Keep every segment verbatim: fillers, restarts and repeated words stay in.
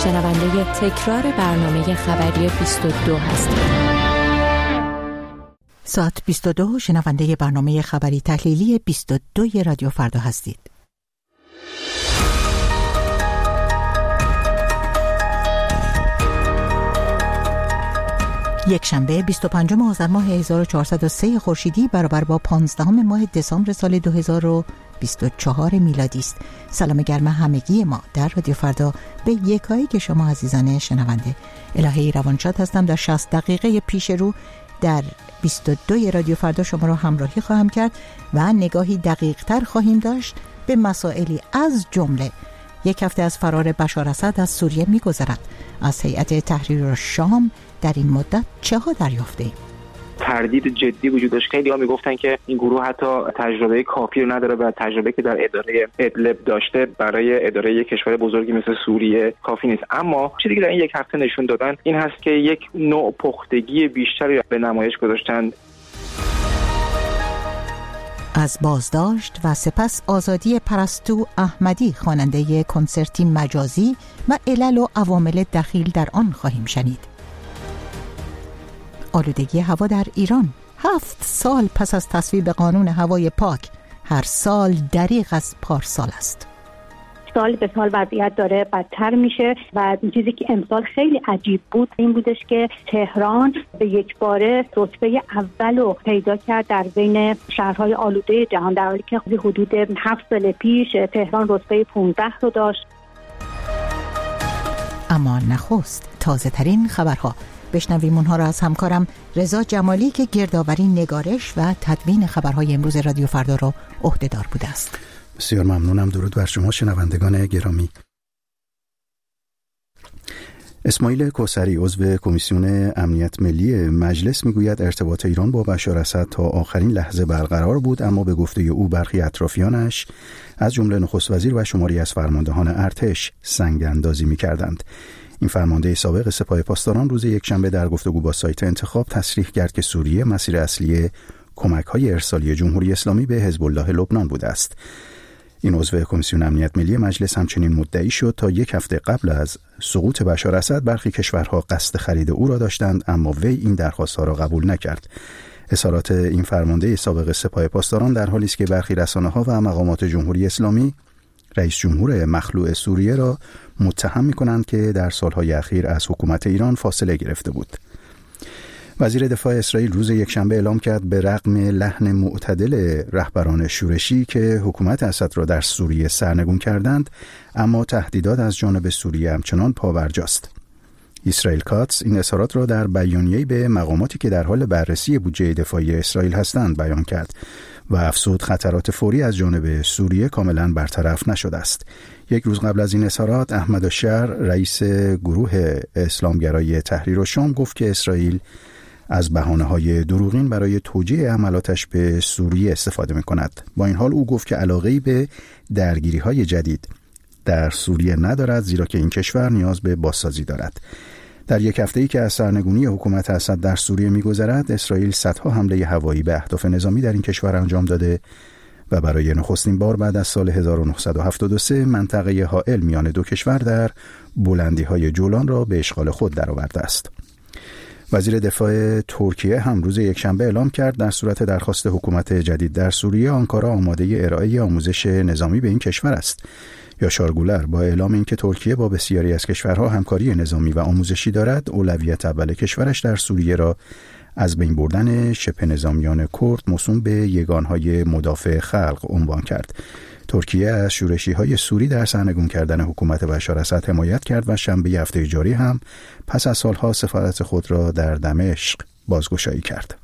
شنونده تکرار برنامه خبری بیست و دو هستید. ساعت بیست و دو شنونده برنامه خبری تحلیلی بیست و دو رادیو فردا هستید. یک شنبه بیست و پنجم آذر ماه هزار و چهارصد و سه خورشیدی برابر با پانزدهم ماه دسامبر سال دو هزار و بیست و چهار میلادی است. سلام گرم همگی ما در رادیو فردا به یکایی که شما عزیزان شنونده. الهی روانشاد هستم. در شصت دقیقه پیش رو در بیست و دو رادیو فردا شما را همراهی خواهم کرد و نگاهی دقیق تر خواهیم داشت به مسائلی از جمله یک هفته از فرار بشار اسد از سوریه می‌گذرد. از هیئت تحریر شام در این مدت چه ها دریافته‌ایم؟ تردید جدی وجود داشت. خیلی ها میگفتن که این گروه حتی تجربه کافی رو نداره و تجربه که در اداره ادلب داشته برای اداره یک کشور بزرگی مثل سوریه کافی نیست. اما چیزی که در این یک هفته نشون دادن این هست که یک نوع پختگی بیشتری به نمایش گذاشتند. از بازداشت و سپس آزادی پرستو احمدی خواننده کنسرتی مجازی و علل و عوامل دخیل در آن خواهیم شنید. آلودگی هوا در ایران هفت سال پس از تصویب قانون هوای پاک هر سال دریغ از پارسال است. سال به سال وضعیت داره بدتر میشه و چیزی که امسال خیلی عجیب بود این بودش که تهران به یک باره رتبه اول رو پیدا کرد در بین شهرهای آلوده جهان، در حالی که حدود هفت سال پیش تهران رتبه پانزده رو داشت. اما نخست تازه ترین خبرها. بشنویم اونها را از همکارم رضا جمالی که گردآوری، نگارش و تدوین خبرهای امروز رادیو فردا را عهده‌دار بوده است. بسیار ممنونم. درود بر شما شنوندگان گرامی. اسماعیل کوثری عضو کمیسیون امنیت ملی مجلس میگوید ارتباط ایران با بشار اسد تا آخرین لحظه برقرار بود، اما به گفته او برخی اطرافیانش از جمله نخست وزیر و شماری از فرماندهان ارتش سنگ اندازی میکردند. این فرمانده سابق سپاه پاسداران روز یکشنبه در گفتگو با سایت انتخاب تصریح کرد که سوریه مسیر اصلی کمک‌های ارسالی جمهوری اسلامی به حزب الله لبنان بوده است. این عضو کمیسیون امنیت ملی مجلس همچنین مدعی شد تا یک هفته قبل از سقوط بشار اسد برخی کشورها قصد خرید او را داشتند، اما وی این درخواست‌ها را قبول نکرد. اظهارات این فرمانده سابق سپاه پاسداران در حالی است که برخی رسانه‌ها و مقامات جمهوری اسلامی رئیس جمهور مخلوع سوریه را متهم می‌کنند که در سالهای اخیر از حکومت ایران فاصله گرفته بود. وزیر دفاع اسرائیل روز یکشنبه اعلام کرد به رغم لحن معتدل رهبران شورشی که حکومت اسد را در سوریه سرنگون کردند، اما تهدیدات از جانب سوریه همچنان پابرجاست. اسرائیل کاتس این اظهارات را در بیانیه‌ای به مقاماتی که در حال بررسی بودجه دفاعی اسرائیل هستند بیان کرد و افزود خطرات فوری از جانب سوریه کاملا برطرف نشده است. یک روز قبل از این اظهارات احمد الشر رئیس گروه اسلامگرای تحریر شام گفت که اسرائیل از بهانه‌های دروغین برای توجیه حملاتش به سوریه استفاده می‌کند. با این حال او گفت که علاقه‌ای به درگیری‌های جدید در سوریه ندارد، زیرا که این کشور نیاز به بازسازی دارد. در یک هفته‌ای که از سرنگونی حکومت اسد در سوریه می‌گذرد، اسرائیل صدها حمله هوایی به اهداف نظامی در این کشور انجام داده و برای نخستین بار بعد از سال هزار و نهصد و هفتاد و سه منطقه حائل میان دو کشور در بلندی‌های جولان را به اشغال خود درآورده است. وزیر دفاع ترکیه هم روز یکشنبه اعلام کرد در صورت درخواست حکومت جدید در سوریه آنکارا آماده ارائه آموزش نظامی به این کشور است. یاشار گولر با اعلام اینکه ترکیه با بسیاری از کشورها همکاری نظامی و آموزشی دارد، اولویت اول کشورش در سوریه را از بین بردن شبه نظامیان کرد موسوم به یگانهای مدافع خلق عنوان کرد. ترکیه از شورشی‌های سوری در سرنگون کردن حکومت بشار اسد حمایت کرد و شنبه هفته جاری هم پس از سالها سفارت خود را در دمشق بازگشایی کرد.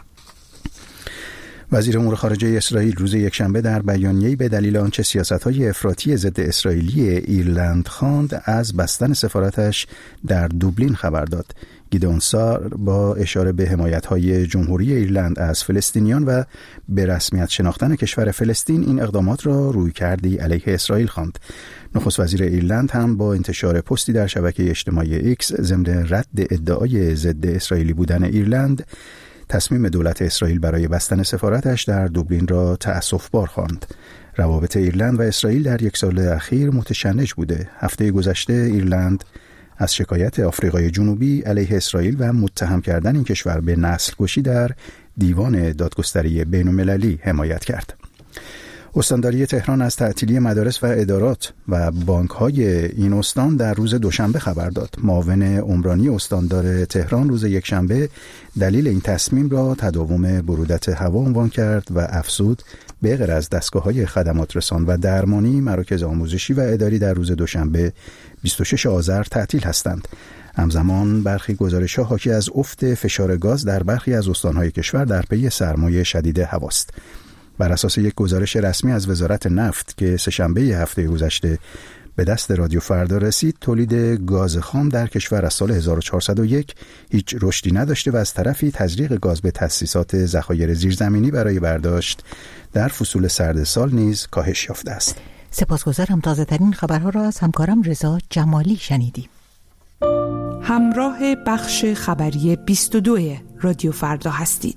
وزیر امور خارجه اسرائیل روز یکشنبه در بیانیه‌ای به دلیل آنچه سیاست‌های افراطی ضد اسرائیلی ایرلند خواند از بستن سفارتش در دوبلین خبر داد. گیدئون سار با اشاره به حمایت‌های جمهوری ایرلند از فلسطینیان و به رسمیت شناختن کشور فلسطین این اقدامات را رویکردی علیه اسرائیل خواند. نخست وزیر ایرلند هم با انتشار پستی در شبکه اجتماعی ایکس ضمن رد ادعای ضد اسرائیلی بودن ایرلند، تصمیم دولت اسرائیل برای بستن سفارتش در دوبلین را تأسف‌بار خواند. روابط ایرلند و اسرائیل در یک سال اخیر متشنج بوده. هفته گذشته ایرلند از شکایت آفریقای جنوبی علیه اسرائیل و متهم کردن این کشور به نسل کشی در دیوان دادگستری بین‌المللی حمایت کرد. استانداری تهران از تعطیلی مدارس و ادارات و بانک‌های این استان در روز دوشنبه خبر داد. معاون عمرانی استاندار تهران روز یکشنبه دلیل این تصمیم را تداوم برودت هوا عنوان کرد و افزود به غیر از دستگاه‌های خدمات رسان و درمانی، مراکز آموزشی و اداری در روز دوشنبه بیست و شش آذر تعطیل هستند. همزمان برخی گزارش‌ها حاکی از افت فشار گاز در برخی از استان‌های کشور در پی سرمای شدید هواست. بر اساس یک گزارش رسمی از وزارت نفت که سه‌شنبه هفته گذشته به دست رادیو فردا رسید، تولید گاز خام در کشور از سال هزار و چهارصد و یک هیچ رشدی نداشته و از طرفی تزریق گاز به تأسیسات ذخایر زیرزمینی برای برداشت در فصول سرد سال نیز کاهش یافته است. سپاسگزارم. تازه‌ترین خبرها را از همکارم رضا جمالی شنیدیم. همراه بخش خبری بیست و دو رادیو فردا هستید.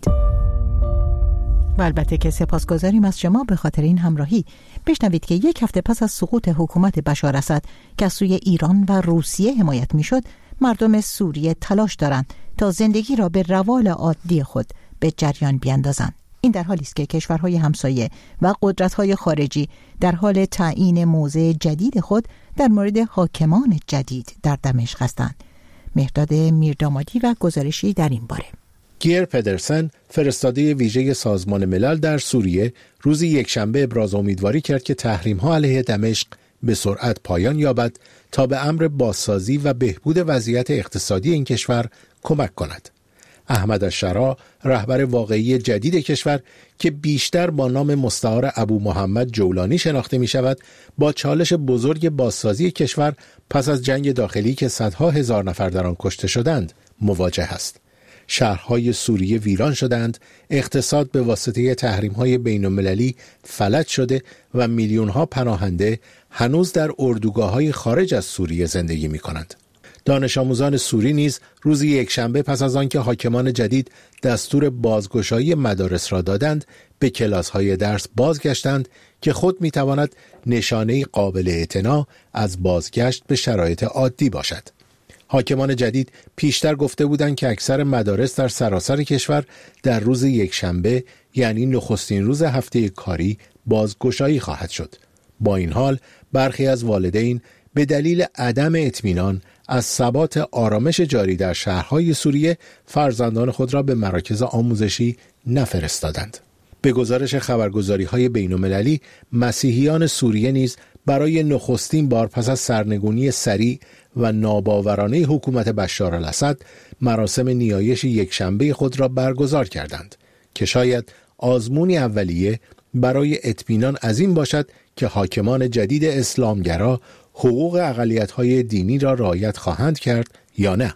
و البته که سپاسگزاریم از شما به خاطر این همراهی. بشنوید که یک هفته پس از سقوط حکومت بشار اسد که از سوی ایران و روسیه حمایت میشد، مردم سوریه تلاش دارند تا زندگی را به روال عادی خود به جریان بیاندازند. این در حالی است که کشورهای همسایه و قدرت‌های خارجی در حال تعیین موضع جدید خود در مورد حاکمان جدید در دمشق هستند. مهرداد میردامادی و گزارشی در این باره. گیر پدرسن، فرستاده ویژه سازمان ملل در سوریه، روز یکشنبه ابراز امیدواری کرد که تحریم‌ها علیه دمشق به سرعت پایان یابد تا به امر بازسازی و بهبود وضعیت اقتصادی این کشور کمک کند. احمد الشرا، رهبر واقعی جدید کشور که بیشتر با نام مستعار ابو محمد جولانی شناخته می شود، با چالش بزرگ بازسازی کشور پس از جنگ داخلی که صدها هزار نفر در آن کشته شدند مواجه است. شهرهای سوریه ویران شدند، اقتصاد به واسطه تحریم‌های بین‌المللی فلج شده و میلیون‌ها پناهنده هنوز در اردوگاه‌های خارج از سوریه زندگی می‌کنند. دانش آموزان سوری نیز روز یکشنبه پس از آنکه حاکمان جدید دستور بازگشایی مدارس را دادند، به کلاس‌های درس بازگشتند که خود می‌تواند نشانه قابل اعتنا از بازگشت به شرایط عادی باشد. حاکمان جدید پیشتر گفته بودند که اکثر مدارس در سراسر کشور در روز یکشنبه، یعنی نخستین روز هفته کاری، بازگشایی خواهد شد. با این حال برخی از والدین به دلیل عدم اطمینان از ثبات آرامش جاری در شهرهای سوریه فرزندان خود را به مراکز آموزشی نفرستادند. به گزارش خبرگزاری‌های بین‌المللی، مسیحیان سوریه نیز برای نخستین بار پس از سرنگونی سریع و ناباورانه حکومت بشار الاسد مراسم نیایش یکشنبه خود را برگزار کردند که شاید آزمونی اولیه برای اطمینان از این باشد که حاکمان جدید اسلامگرا حقوق اقلیت‌های دینی را رعایت خواهند کرد یا نه.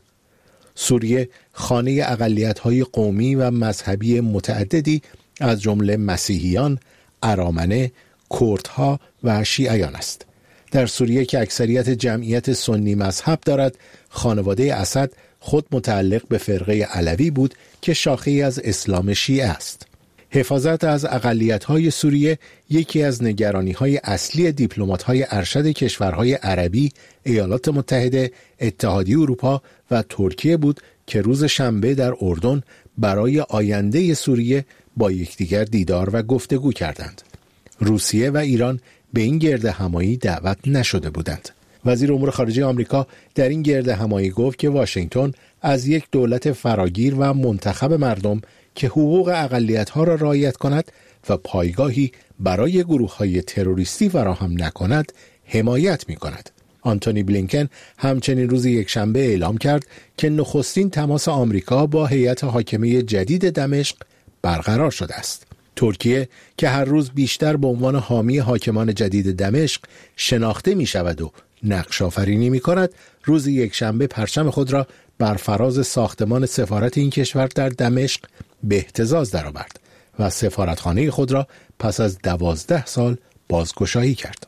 سوریه خانه اقلیت‌های قومی و مذهبی متعددی از جمله مسیحیان، ارامنه، کردها و شیعیان است. در سوریه که اکثریت جمعیت سنی مذهب دارد، خانواده اسد خود متعلق به فرقه علوی بود که شاخه‌ای از اسلام شیعه است. حفاظت از اقلیت‌های سوریه یکی از نگرانی‌های اصلی دیپلمات‌های ارشد کشورهای عربی، ایالات متحده، اتحادیه اروپا و ترکیه بود که روز شنبه در اردن برای آینده سوریه با یکدیگر دیدار و گفتگو کردند. روسیه و ایران به این گرد همایی دعوت نشده بودند. وزیر امور خارجه آمریکا در این گرد همایی گفت که واشنگتن از یک دولت فراگیر و منتخب مردم که حقوق اقلیت‌ها را رعایت کند و پایگاهی برای گروه‌های تروریستی فراهم نکند حمایت می‌کند. آنتونی بلینکن همچنین روز یکشنبه اعلام کرد که نخستین تماس آمریکا با هیئت حاکمه جدید دمشق برقرار شده است. ترکیه که هر روز بیشتر به عنوان حامی حاکمان جدید دمشق شناخته می شود و نقش آفرینی می کند، روز یکشنبه پرچم خود را بر فراز ساختمان سفارت این کشور در دمشق به اهتزاز درآورد و سفارتخانه خود را پس از دوازده سال بازگشایی کرد.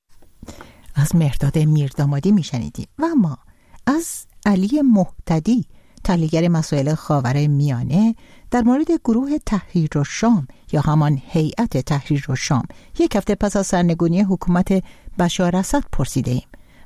از مهرداد میردامادی می شنیدیم. و اما از علی مهتدی، تحلیلگر مسائل خاور میانه، در مورد گروه تحریر الشام یا همان هیئت تحریر الشام یک هفته پس از سرنگونی حکومت بشار اسد پرسیده ایم.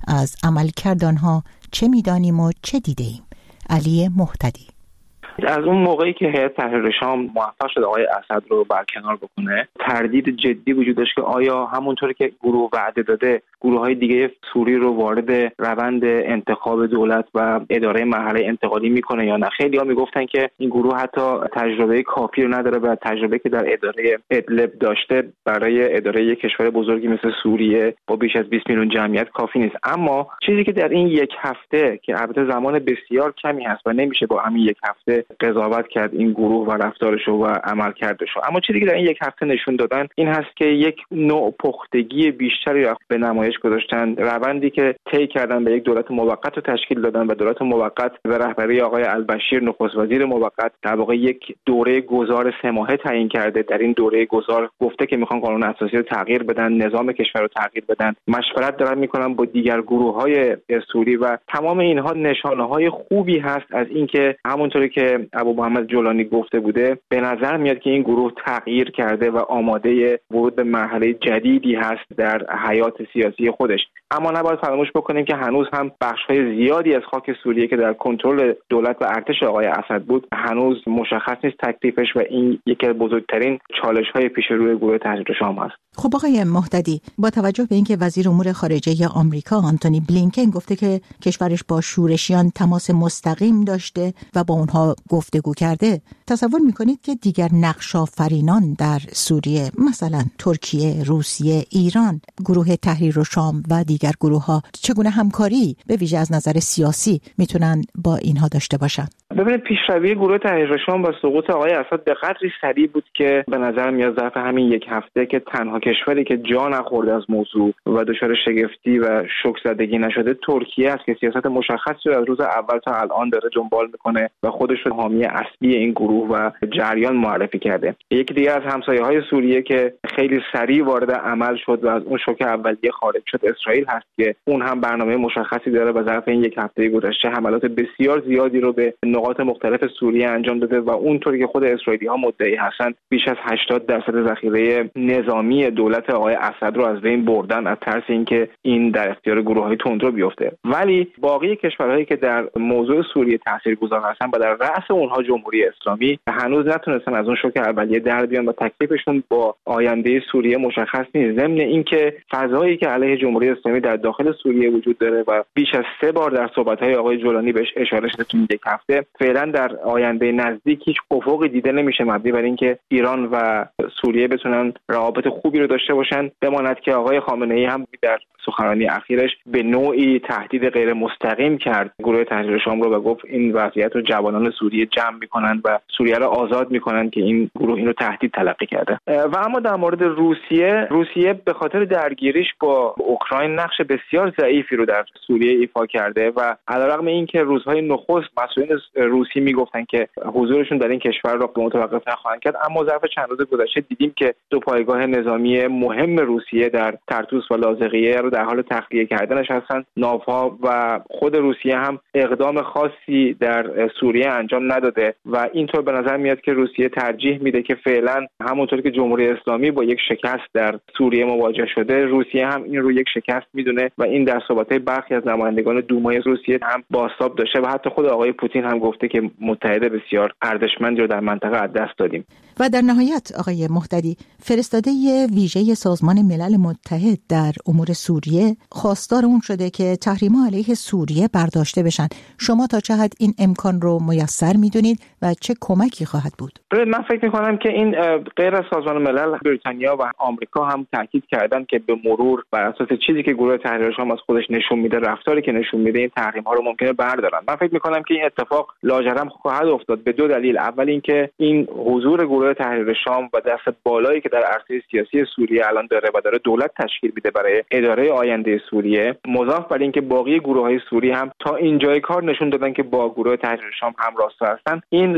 از عملکرد آنها چه می‌دانیم و چه دیده‌ایم؟ علی مهتدی. از اون موقعی که هیئت تحریر شام موفق شد آقای اسد رو برکنار بکنه، تردید جدی وجود داشت که آیا همونطوری که گروه وعده داده گروه‌های دیگه سوری رو وارد روند انتخاب دولت و اداره مرحله انتقالی میکنه یا نه. خیلی‌ها میگفتن که این گروه حتی تجربه کافی رو نداره و تجربه که در اداره ادلب داشته برای اداره یک کشور بزرگی مثل سوریه با بیش از بیست میلیون جمعیت کافی نیست. اما چیزی که در این یک هفته که البته زمان بسیار کمی هست و نمیشه با همین یک هفته قضاوت کرد این گروه و رفتارش و عملکردش، اما چیزی که در این یک هفته نشون دادن این هست که یک نوع پختگی بیشتری را به نمایش گذاشتن. روندی که طی کردن به یک دولت موقت رو تشکیل دادن و دولت موقت به رهبری آقای البشیر نخست وزیر موقت در واقع یک دوره گذار سه ماهه تعیین کرده. در این دوره گذار گفته که میخوان قانون اساسی رو تغییر بدن، نظام کشور رو تغییر بدن، مشورت دارن میکنن با دیگر گروه‌های سوری و تمام اینها نشانه‌های خوبی هست از اینکه همونطوری که ابو محمد جولانی گفته بوده به نظر میاد که این گروه تغییر کرده و آماده ورود به مرحله جدیدی هست در حیات سیاسی خودش. اما نباید فراموش بکنیم که هنوز هم بخش‌های زیادی از خاک سوریه که در کنترل دولت و ارتش آقای اسد بود هنوز مشخص نیست تکلیفش و این یکی از بزرگترین چالش‌های پیش روی گروه تحریر شام است. خب آقای مهتدی، با توجه به اینکه وزیر امور خارجه آمریکا آنتونی بلینکن گفته که کشورش با شورشیان تماس مستقیم داشته و با اونها گفتگو کرده، تصور میکنید که دیگر نقش آفرینان در سوریه مثلا ترکیه، روسیه، ایران، گروه تحریر شام و دیگر گروه ها چگونه همکاری به ویژه از نظر سیاسی میتونن با اینها داشته باشن؟ ببینید پیشروی گروه تحریر شام و سقوط آقای اسد به قدری سریع بود که به نظر میاد ظرف همین یک هفته که تنها کشوری که جا نخورده از موضوع و دچار شگفتی و شوک زدگی نشده ترکیه است که سیاست مشخصی رو از روز اول تا الان داره دنبال میکنه و خودش رو حامی اصلی این گروه و جریان معرفی کرده. یکی دیگه از همسایه‌های سوریه که خیلی سریع وارد عمل شد و از اون شوک اولیه خارج شد اسرائیل هست که اون هم برنامه مشخصی داره و ظرف این یک هفته گذشته حملات بسیار زیادی رو به نقاط مختلف سوریه انجام داده و اونطوری که خود اسرائیلی‌ها مدعی هستن بیش از هشتاد درصد ذخیره نظامی دولت آقای اسد رو از بین بردن از ترس اینکه این در اختیار گروه‌های تندرو بیفته. ولی باقی کشورهایی که در موضوع سوریه تاثیرگذار هستن و در رأس اونها جمهوری اسلامی هنوز نتونستن از اون شوک اولیه در بیان و تکلیفشون با آینده سوریه مشخص نیست. ضمن اینکه فضایی که علیه جمهوری اسلامی در داخل سوریه وجود داره و بیش از سه بار در صحبت‌های آقای جولانی بهش اشاره شده تو یک هفته، فعلا در آینده نزدیک هیچ افقی دیده نمیشه مبنی بر اینکه ایران و سوریه بتونن روابط خوبی رو داشته باشن. بماند که آقای خامنه‌ای هم در سخنرانی اخیرش به نوعی تهدید غیر مستقیم کرد گروه تحریر شام رو و گفت این وضعیت رو جوانان سوریه جمع میکنن و سوریه رو آزاد میکنن که این گروه اینو تهدید تلقی کرده. و اما در مورد روسیه روسیه به خاطر درگیریش با اوکراین نقش بسیار ضعیفی رو در سوریه ایفا کرده و علیرغم اینکه روزهای نخست مسئولین روسی میگفتن که حضورشون در این کشور رو متوقف نخواهند کرد، اما ظرف چند روز گذشته دیدیم که دو پایگاه نظامی مهم روسیه در طرطوس و لاذقیه رو در حال تخلیه کردنش هستند. ناوها و خود روسیه هم اقدام خاصی در سوریه انجام نداده و اینطور به نظر میاد که روسیه ترجیح میده که فعلا همونطور که جمهوری اسلامی با یک شکست در سوریه مواجه شده، روسیه هم این رو یک شکست میدونه و این در صحبت‌های برخی از نمایندگان دومای روسیه هم بازتاب داشته و حتی خود آقای پوتین هم گفته که متحد بسیار ارزشمندی رو در منطقه از دست دادیم. و در نهایت آقای مهتدی، فرستاده ویژه سازمان ملل متحد در امور سوریه خواستار اون شده که تحریم‌ها علیه سوریه برداشته بشن. شما تا چه حد این امکان رو میسر میدونید و چه کمکی خواهد بود؟ من فکر می‌کنم که این غیر از سازمان ملل، بریتانیا و آمریکا هم تاکید کردن که به مرور بر اساس چیزی که گروه تحریر شام از خودش نشون میده، رفتاری که نشون میده، این تحریم‌ها رو ممکنه بردارن. من فکر می‌کنم که این اتفاق لاجرم خواهد افتاد به دو دلیل. اول اینکه این حضور گروه تحریر شام و دست بالایی که در عرصه سیاسی سوریه الان داره و داره دولت تشکیل میده برای اداره آینده سوریه، مضاف بر اینکه باقی گروه‌های سوری هم تا اینجای کار نشون دادن که با گروه تحریر شام هم راستا هستن، این لازمش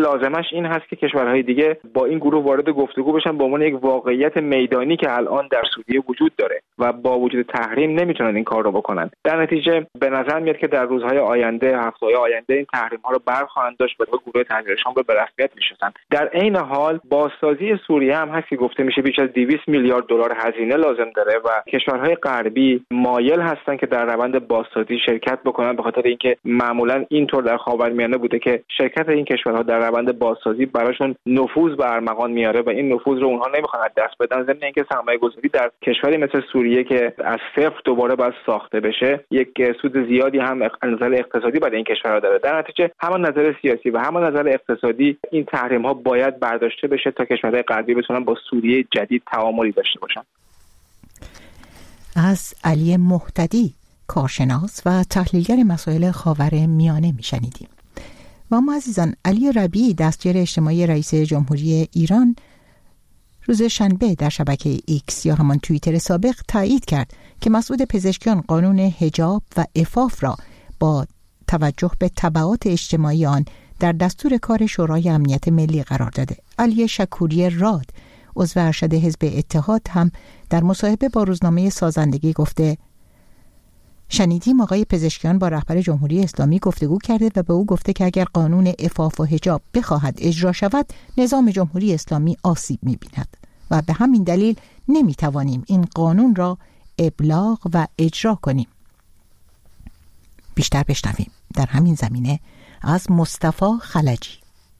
این هست که کشورهای دیگه با این گروه وارد گفتگو بشن به عنوان یک واقعیت میدانی که الان در سوریه وجود داره و با وجود تحریم نمیتونن این کار رو بکنن. در نتیجه به نظر میاد که در روزهای آینده، هفته‌های آینده این تحریم ها رو برخواهند داشت و به گروه تحریر شام به رسمیت میشناسن. در عین حال بازسازی سوریه هم هست که گفته میشه بیش از دویست میلیارد دلار هزینه لازم داره و کشورهای غربی مایل هستن که در روند بازسازی شرکت بکنن، به خاطر اینکه معمولا اینطور در خاورمیانه بوده که شرکت این کشورها در روند بازسازی براشون نفوذ به ارمغان میاره و این نفوذ رو اونها نمیخوان از دست بدن. ضمن اینکه سرمایه گذاری در کشوری مثل سوریه که از صفر دوباره باید ساخته بشه یک سود زیادی هم از نظر اقتصادی برای این کشورها داره. در نتیجه همان نظر سیاسی و همان نظر اقتصادی این تحریم ها باید برداشته بشه تا کشورهای غربی بتونن با سوریه جدید تعاملی داشته باشن. از علی مهتدی، کارشناس و تحلیلگر مسائل خاورمیانه میشنیدیم. و اما عزیزان، علی ربیعی، دستیار اجتماعی رئیس جمهوری ایران، روز شنبه در شبکه ایکس یا همان توییتر سابق تایید کرد که مسعود پزشکیان قانون حجاب و عفاف را با توجه به تبعات اجتماعی آن در دستور کار شورای امنیت ملی قرار داده. علی شکوری راد، عضو ارشد حزب اتحاد، هم در مصاحبه با روزنامه سازندگی گفته شنیدیم آقای پزشکیان با رهبر جمهوری اسلامی گفتگو کرده و به او گفته که اگر قانون عفاف و حجاب بخواهد اجرا شود نظام جمهوری اسلامی آسیب می‌بیند و به همین دلیل نمی‌توانیم این قانون را ابلاغ و اجرا کنیم. بیشتر بشنویم در همین زمینه از مصطفی خلجی.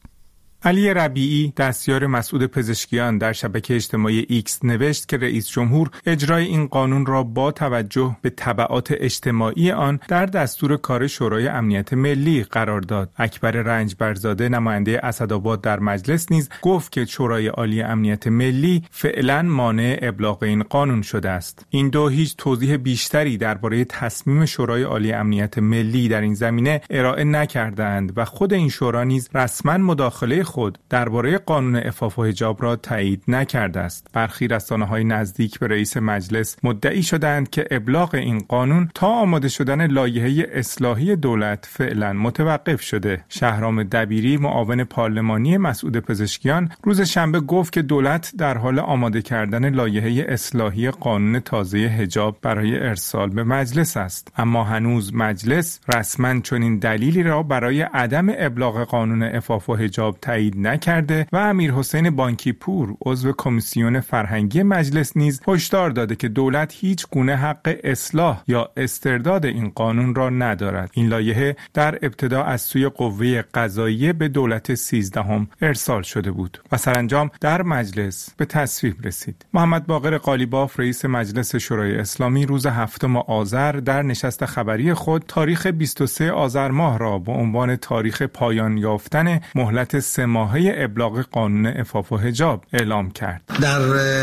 علی ربیعی، دستیار مسعود پزشکیان، در شبکه اجتماعی ایکس نوشت که رئیس جمهور اجرای این قانون را با توجه به تبعات اجتماعی آن در دستور کار شورای امنیت ملی قرار داد. اکبر رنجبرزاده، نماینده اسدآباد در مجلس، نیز گفت که شورای عالی امنیت ملی فعلا مانع ابلاغ این قانون شده است. این دو هیچ توضیح بیشتری درباره تصمیم شورای عالی امنیت ملی در این زمینه ارائه نکردند و خود این شورا نیز رسما مداخله خود درباره قانون عفاف و حجاب را تایید نکرده است. برخی رسانه‌های نزدیک به رئیس مجلس مدعی شدند که ابلاغ این قانون تا آماده شدن لایحه اصلاحی دولت فعلا متوقف شده. شهرام دبیری، معاون پارلمانی مسعود پزشکیان، روز شنبه گفت که دولت در حال آماده کردن لایحه اصلاحی قانون تازه حجاب برای ارسال به مجلس است، اما هنوز مجلس رسما چنین دلیلی را برای عدم ابلاغ قانون عفاف و حجاب تایید نکرده و امیرحسین بانکی پور، عضو کمیسیون فرهنگی مجلس، نیز هشدار داده که دولت هیچ گونه حق اصلاح یا استرداد این قانون را ندارد. این لایحه در ابتدا از سوی قوه قضاییه به دولت سیزدهم ارسال شده بود و سرانجام در مجلس به تصویب رسید. محمد باقر قالیباف، رئیس مجلس شورای اسلامی، روز هفتم آذر در نشست خبری خود تاریخ بیست و سوم آذر ماه را به عنوان تاریخ پایان یافتن مهلت سه ماهه ابلاغ قانون عفاف و حجاب اعلام کرد. در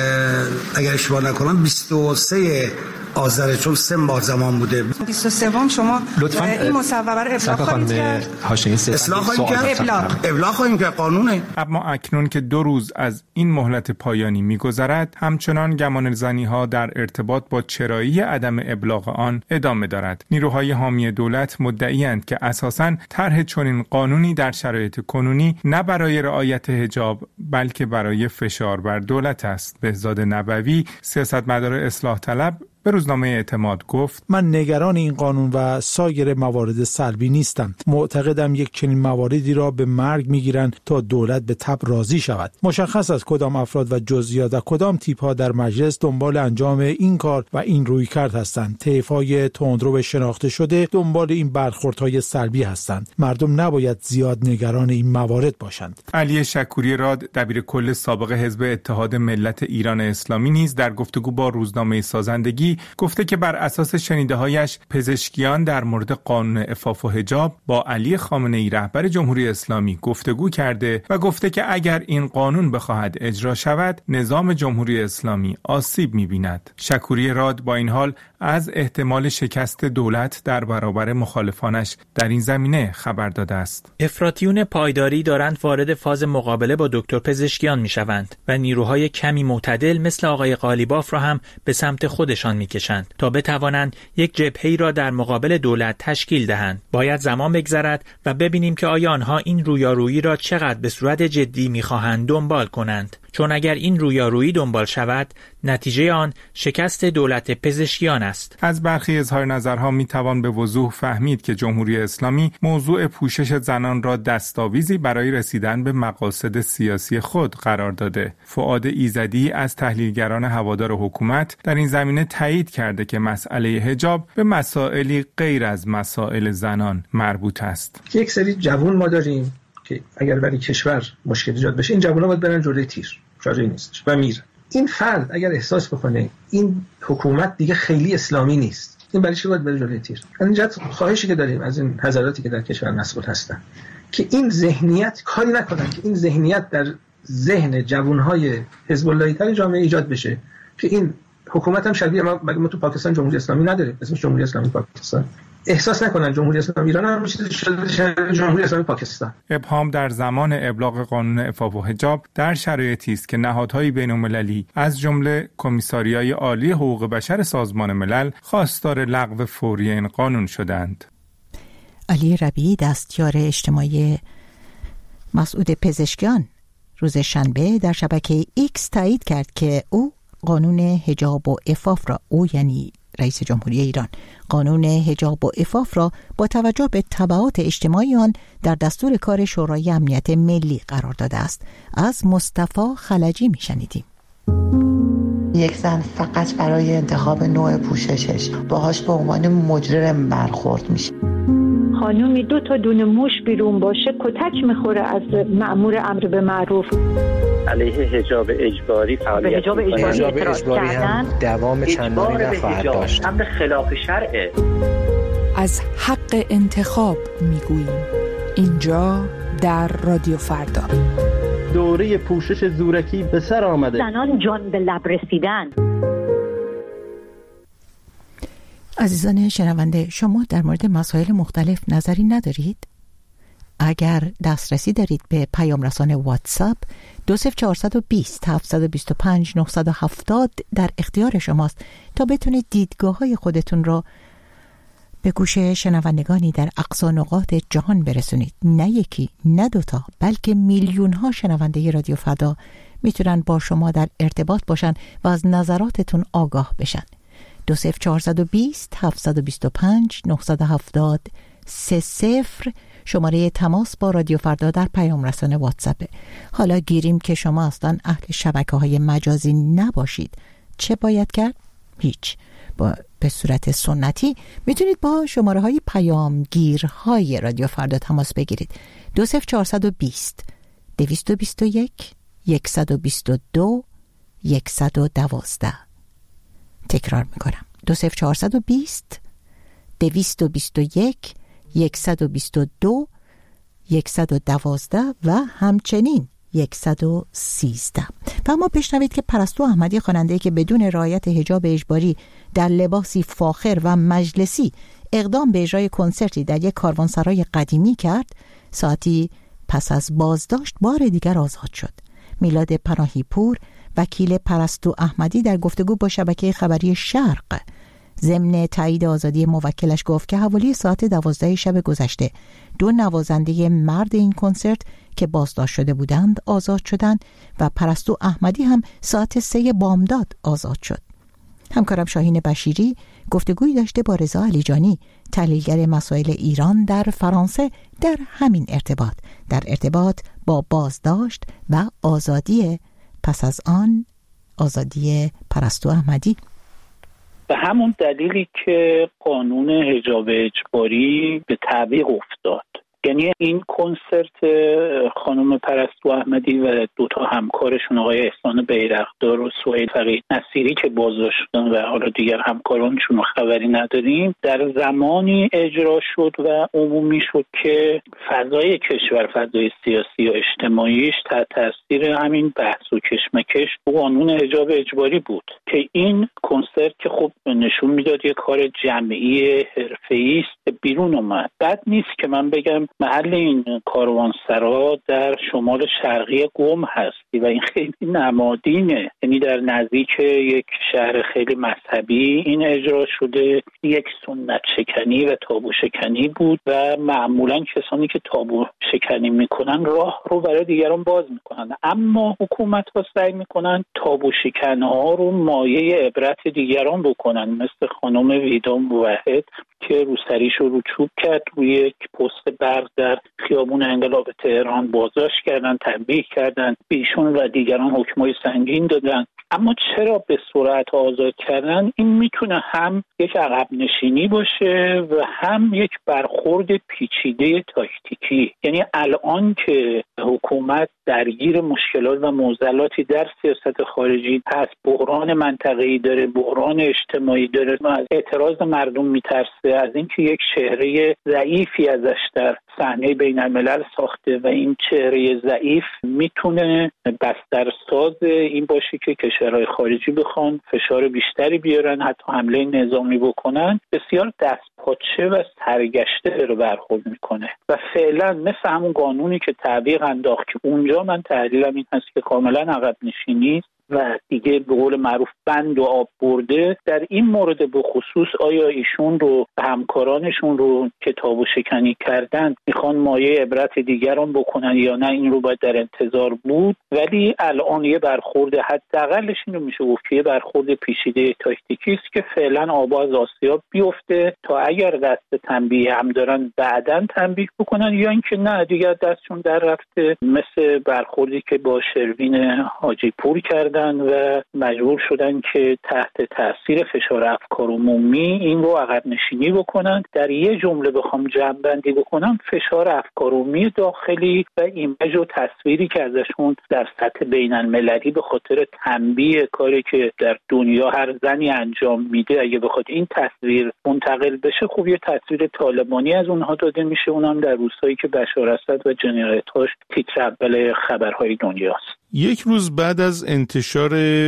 اگر اشتباه نکنم بیست و سوم آذر، چون سه ماه زمان بوده. بیست و سوم شما لطفاً این مصوبه رو ابلاغ خواهید کرد. اصلاح خواهیم کرد. ابلاغ ابلاغ خواهیم کرد قانونه. اما اکنون که دو روز از این مهلت پایانی می‌گذرد، همچنان گمانه‌زنی‌ها در ارتباط با چرایی عدم ابلاغ آن ادامه دارد. نیروهای حامی دولت مدعی‌اند که اساساً طرح چنین قانونی در شرایط کنونی نه برای رعایت حجاب بلکه برای فشار بر دولت است. بهزاد نبوی، سیاستمدار اصلاح طلب، به روزنامه اعتماد گفت: من نگران این قانون و سایر موارد سلبی نیستم. معتقدم یک چنین مواردی را به مرگ میگیرند تا دولت به تب راضی شود. مشخص است کدام افراد و جزئیات و کدام تیپ‌ها در مجلس دنبال انجام این کار و این رویکرد هستند. طیف‌های تندرو شناخته شده دنبال این برخوردهای سلبی هستند. مردم نباید زیاد نگران این موارد باشند. علی شکوری راد، دبیر کل سابق حزب اتحاد ملت ایران اسلامی، نیز در گفتگو با روزنامه سازندگی گفته که بر اساس شنیده‌هایش پزشکیان در مورد قانون عفاف و حجاب با علی خامنه‌ای رهبر جمهوری اسلامی گفتگو کرده و گفته که اگر این قانون بخواهد اجرا شود نظام جمهوری اسلامی آسیب می‌بیند. شکوری راد با این حال از احتمال شکست دولت در برابر مخالفانش در این زمینه خبر داده است. افراطیون پایداری دارند وارد فاز مقابله با دکتر پزشکیان می‌شوند و نیروهای کمی معتدل مثل آقای قالیباف را هم به سمت خودشان می‌کشند تا بتوانند یک جبهه‌ای را در مقابل دولت تشکیل دهند. باید زمان بگذرد و ببینیم که آیا آنها این رویارویی را چقدر به صورت جدی می‌خواهند دنبال کنند. چون اگر این رویارویی دنبال شود، نتیجه آن شکست دولت پزشکیان است. از برخی اظهار نظرها میتوان به وضوح فهمید که جمهوری اسلامی موضوع پوشش زنان را دستاویزی برای رسیدن به مقاصد سیاسی خود قرار داده. فؤاد ایزدی از تحلیلگران هوادار حکومت در این زمینه تایید کرده که مسئله حجاب به مسائلی غیر از مسائل زنان مربوط است. یک سری جوان ما داریم که اگر برای کشور مشکل ایجاد بشه این جوونا باید برن جلوی تیر، جایی نیستش و میره. این فرد اگر احساس بکنه این حکومت دیگه خیلی اسلامی نیست، این برای چی باید بره جلوی تیر؟ اینجا خواهشی که داریم از این حضراتی که در کشور مسئول هستن که این ذهنیت کاری نکنن که این ذهنیت در ذهن جوانهای حزب اللهی تر جامعه ایجاد بشه که این حکومت هم شبیه ما, ما تو پاکستان جمهوری اسلامی نداره، اسمش جمهوری اسلامی پاکستان. احساس نکنن جمهوری اسلامی ایران هم چیزی شده جمهوری اسلامی پاکستان. ابهام در زمان ابلاغ قانون عفاف و حجاب در شرایطی است که نهادهای بین‌المللی از جمله کمیساریای عالی حقوق بشر سازمان ملل خواستار لغو فوری این قانون شدند. علی ربیعی دستیار اجتماعی مسعود پزشکیان روز شنبه در شبکه ایکس تایید کرد که او قانون حجاب و عفاف را او یعنی رئیس جمهوری ایران قانون حجاب و عفاف را با توجه به تبعات اجتماعی آن در دستور کار شورای امنیت ملی قرار داده است. از مصطفی خلجی میشنیدیم. یک زن فقط برای انتخاب نوع پوششش باهاش به عنوان مجرم برخورد میشه. خانومی دو تا دونه موش بیرون باشه کتک میخوره از مأمور امر به معروف. علیه حجاب اجباری فعالیت حجاب اجباری, حجاب اجباری هم دوام چندانی نخواهد داشت. امر خلاف شرعه. از حق انتخاب میگوییم اینجا در رادیو فردا. دوره پوشش زورکی به سر آمده. زنان جان به لب رسیدن. عزیزان شنونده، شما در مورد مسائل مختلف نظری ندارید؟ اگر دسترسی دارید به پیام رسان واتساپ دو صفر چهارصد و بیست هفتصد و بیست و پنج نهصد و هفتاد در اختیار شماست تا بتونید دیدگاه های خودتون را به گوش شنوندگانی در اقصا نقاط جهان برسونید. نه یکی، نه دوتا، بلکه میلیون ها شنونده رادیو فردا میتونن با شما در ارتباط باشن و از نظراتتون آگاه بشن. دو صفر چهارصد و بیست هفتصد و بیست و پنج نهصد و هفتاد سه صفر شماره تماس با رادیو فردا در پیام رسان واتساپ. حالا گیریم که شما اصلا اهل شبکه های مجازی نباشید. چه باید کرد؟ هیچ. با به صورت سنتی میتونید با شماره های پیامگیرهای رادیو فردا تماس بگیرید. دو صفر چهارصد و بیست دویست و بیست و یک یکصد و بیست و دو یکصد و دوازده. تکرار میکنم. دو صفر چهارصد و بیست دویست و بیست و یک یکصد و بیست و دو یکصد و دوازده و همچنین یکصد و سیزده. و اما بشنوید که پرستو احمدی خواننده که بدون رعایت حجاب اجباری در لباسی فاخر و مجلسی اقدام به اجرای کنسرتی در یک کاروانسرای قدیمی کرد، ساعتی پس از بازداشت بار دیگر آزاد شد. میلاد پناهی پور وکیل پرستو احمدی در گفتگو با شبکه خبری شرق ضمن تایید آزادی موکلش گفت که حوالی ساعت دوازده شب گذشته دو نوازنده مرد این کنسرت که بازداشت شده بودند آزاد شدند و پرستو احمدی هم ساعت سه بامداد آزاد شد. همکارم شاهین بشیری گفتگویی داشته با رضا علیجانی، تحلیلگر مسائل ایران در فرانسه، در همین ارتباط در ارتباط با بازداشت و آزادی پس از آن آزادی پرستو احمدی. به همون دلیلی که قانون حجاب اجباری به تعویق افتاد. یعنی این کنسرت خانم پرستو احمدی و دوتا همکارشون آقای احسان بیرقدار و سهیل فقیه نصیری که بازداشت شدن و حالا دیگر همکارانشون رو خبری نداریم، در زمانی اجرا شد و عمومی شد که فضای کشور، فضای سیاسی و اجتماعیش تحت تاثیر همین بحث و کشمکش و قانون حجاب اجباری بود که این کنسرت که خب نشون میداد یک کار جمعی حرفه‌ای است بیرون اومد. بد نیست که من بگم محل این کاروانسرا در شمال شرقی قم هستی و این خیلی نمادینه، یعنی در نزدیک یک شهر خیلی مذهبی این اجرا شده. یک سنت شکنی و تابو شکنی بود و معمولا کسانی که تابو شکنی میکنن راه رو برای دیگران باز میکنن، اما حکومت ها سعی میکنن تابو شکنها رو مایه عبرت دیگران بکنن، مثل خانم ویدا موحد که روسریش رو رو چوب کرد، روی یک پست برق در خیابون انقلاب تهران بازداشت کردن، تنبیه کردن، ایشون و دیگران حکمای سنگین دادن. اما چرا به سرعت آزاد کردن؟ این میتونه هم یک عقب نشینی باشه و هم یک برخورد پیچیده تاکتیکی. یعنی الان که حکومت درگیر مشکلات و معضلاتی در سیاست خارجی هست، بحران منطقه‌ای داره، بحران اجتماعی داره، از اعتراض مردم میترسه، از اینکه یک چهره ضعیفی ازش در صحنه بین الملل ساخته و این چهره ضعیف میتونه بسترساز این باشه که کشورهای خارجی بخوان فشار بیشتری بیارن، حتی حمله نظامی بکنن. بسیار دستپاچه و سرگشته رو برخورد میکنه و فعلا مثل همون قانونی که تعویق انداخت که اونجا من تحلیلم این هست که کاملا عقب نشینی و دیگه به قول معروف بند و آب برده. در این مورد به خصوص آیا ایشون رو همکارانشون رو که تابو شکنی کردن میخوان مایه عبرت دیگران بکنن یا نه، این رو باید در انتظار بود. ولی الان یه برخورد حداقلش این رو میشه گفت که یه برخورد پیچیده تاکتیکی است که فعلا آب از آسیاب بیفته تا اگر دست تنبیه هم دارن بعداً تنبیه بکنن، یا اینکه نه دیگه دستشون در رفته، مثل برخوردی که با شروین حاجی پور کرد و مجبور شدن که تحت تاثیر فشار افکار عمومی این رو عقب نشینی بکنن. در یه جمله بخوام جمع بندی بکنم، فشار افکار عمومی داخلی و ایمیج و تصویری که ازشون در سطح بین المللی به خاطر تنبیه کاری که در دنیا هر زنی انجام میده، اگه بخواد این تصویر منتقل بشه، خب یه تصویر طالبانی از اونها داده میشه، اونم در روزهایی که بشار اسد و جنراتورش تیتر اول خبرهای دنیاست. یک روز بعد از انتشار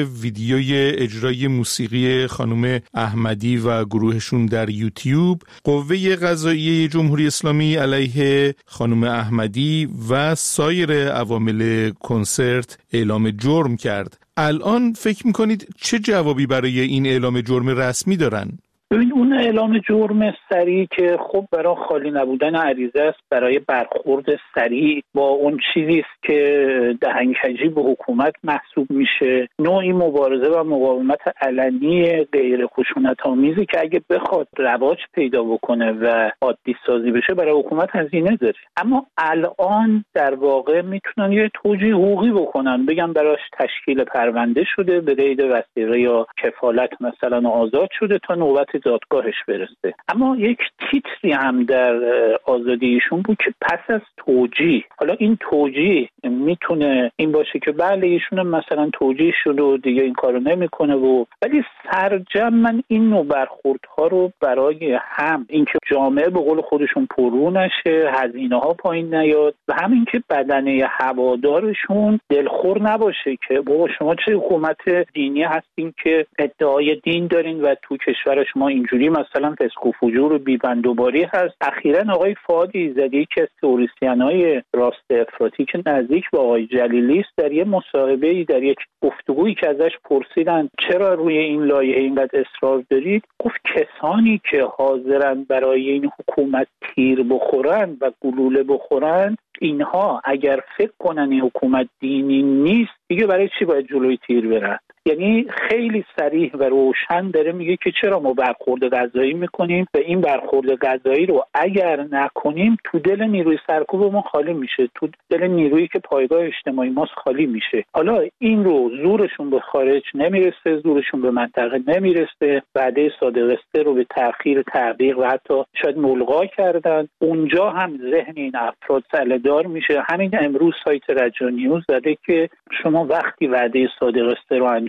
ویدیوی اجرای موسیقی خانم احمدی و گروهشون در یوتیوب، قوه قضاییه جمهوری اسلامی علیه خانم احمدی و سایر عوامل کنسرت اعلام جرم کرد. الان فکر میکنید چه جوابی برای این اعلام جرم رسمی دارن؟ ببین، اون اعلام جرم سریع که خب برای خالی نبودن عریضه است برای برخورد سریع با اون چیزی است که دهنکجی به حکومت محسوب میشه، نوعی مبارزه و مقاومت علنی غیر خشونت‌آمیزی که اگه بخواد رواج پیدا بکنه و عادی سازی بشه برای حکومت هزینه داره. اما الان در واقع میتونن یه توجیه حقوقی بکنن، بگن براش تشکیل پرونده شده، به قید وثیقه یا کفالت مثلا آزاد شده تا نوبت دادگاهش برسه. اما یک تیتری هم در آزادی ایشون بود که پس از توجیه، حالا این توجیه میتونه این باشه که بله ایشون مثلا توجیه شده و دیگه این کارو نمیکنه، و ولی سرجم من این نوع برخوردها رو برای هم اینکه جامعه به قول خودشون پررو نشه، هزینه ها پایین نیاد، و همین که بدنه هوادارشون دلخور نباشه که بابا شما چه حکومت دینی هستین که ادعای دین دارین و تو کشور شما اینجوری مثلا فسق و فجور و بی‌بندوباری هست. اخیراً آقای فؤاد ایزدی که از تئوریسین‌های راست افراطی که نزدیک به آقای جلیلی است، در یه مصاحبه‌ای در یک گفتگویی که ازش پرسیدن چرا روی این لایحه اینقدر اصرار دارید، گفت کسانی که حاضرن برای این حکومت تیر بخورن و گلوله بخورن، اینها اگر فکر کنن این حکومت دینی نیست دیگه برای چی باید جلوی تیر برن؟ یعنی خیلی صریح و روشن داره میگه که چرا ما برخورد قضایی میکنیم و این برخورد قضایی رو اگر نکنیم تو دل نیروی سرکوب ما خالی میشه، تو دل نیرویی که پایگاه اجتماعی ماست خالی میشه. حالا این رو زورشون به خارج نمیرسه، زورشون به منطقه نمیرسه، وعده صادقسته رو به تأخیر تعویق و حتی شاید ملغا کردن. اونجا هم ذهن این افراد سله‌دار میشه. همین امروز سایت رجا نیوز زده که شما وقتی وعده صادقسته رو انجام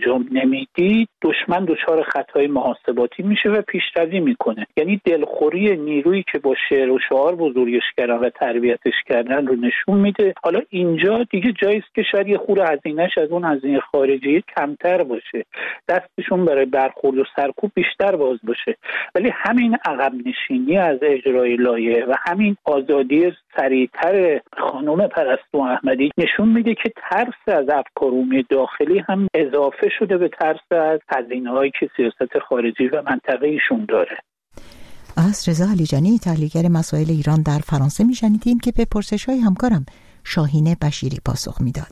انجام نمیدید، دشمن دچار خطای محاسباتی میشه و پیشروی میکنه. یعنی دلخوری نیرویی که با شعر و شعار بزرگش کردن و تربیتش کردن رو نشون میده. حالا اینجا دیگه جاییست که شاید یه خورده هزینه‌اش از اون هزینه خارجی کمتر باشه، دستشون برای برخورد و سرکوب بیشتر باز باشه، ولی همین عقب نشینی از اجرای لایحه و همین آزادی سریعتر خانم پرستو احمدی نشون میده که ترس از افکار عمومی داخلی هم اضافه شده به ترس از هزینه‌هایی که سیاست خارجی و منطقه‌ایشون داره. از رضا علیجانی، تحلیلگر مسائل ایران در فرانسه میشنیدیم که به پرسش‌های همکارم شاهین بشیری پاسخ میداد.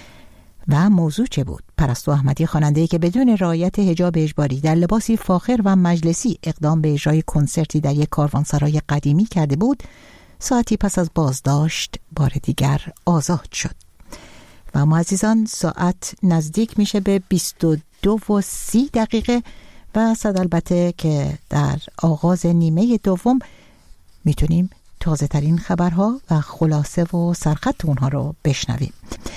و موضوع چه بود؟ پرستو احمدی، خواننده‌ای که بدون رعایت حجاب اجباری در لباسی فاخر و مجلسی اقدام به اجرای کنسرتی در یک کاروانسرای قدیمی کرده بود، ساعتی پس از بازداشت بار دیگر آزاد شد. و ما عزیزان، ساعت نزدیک میشه به بیست و دو و سی دقیقه و صد البته که در آغاز نیمه دوم میتونیم تازه ترین خبرها و خلاصه و سرخط اونها رو بشنویم.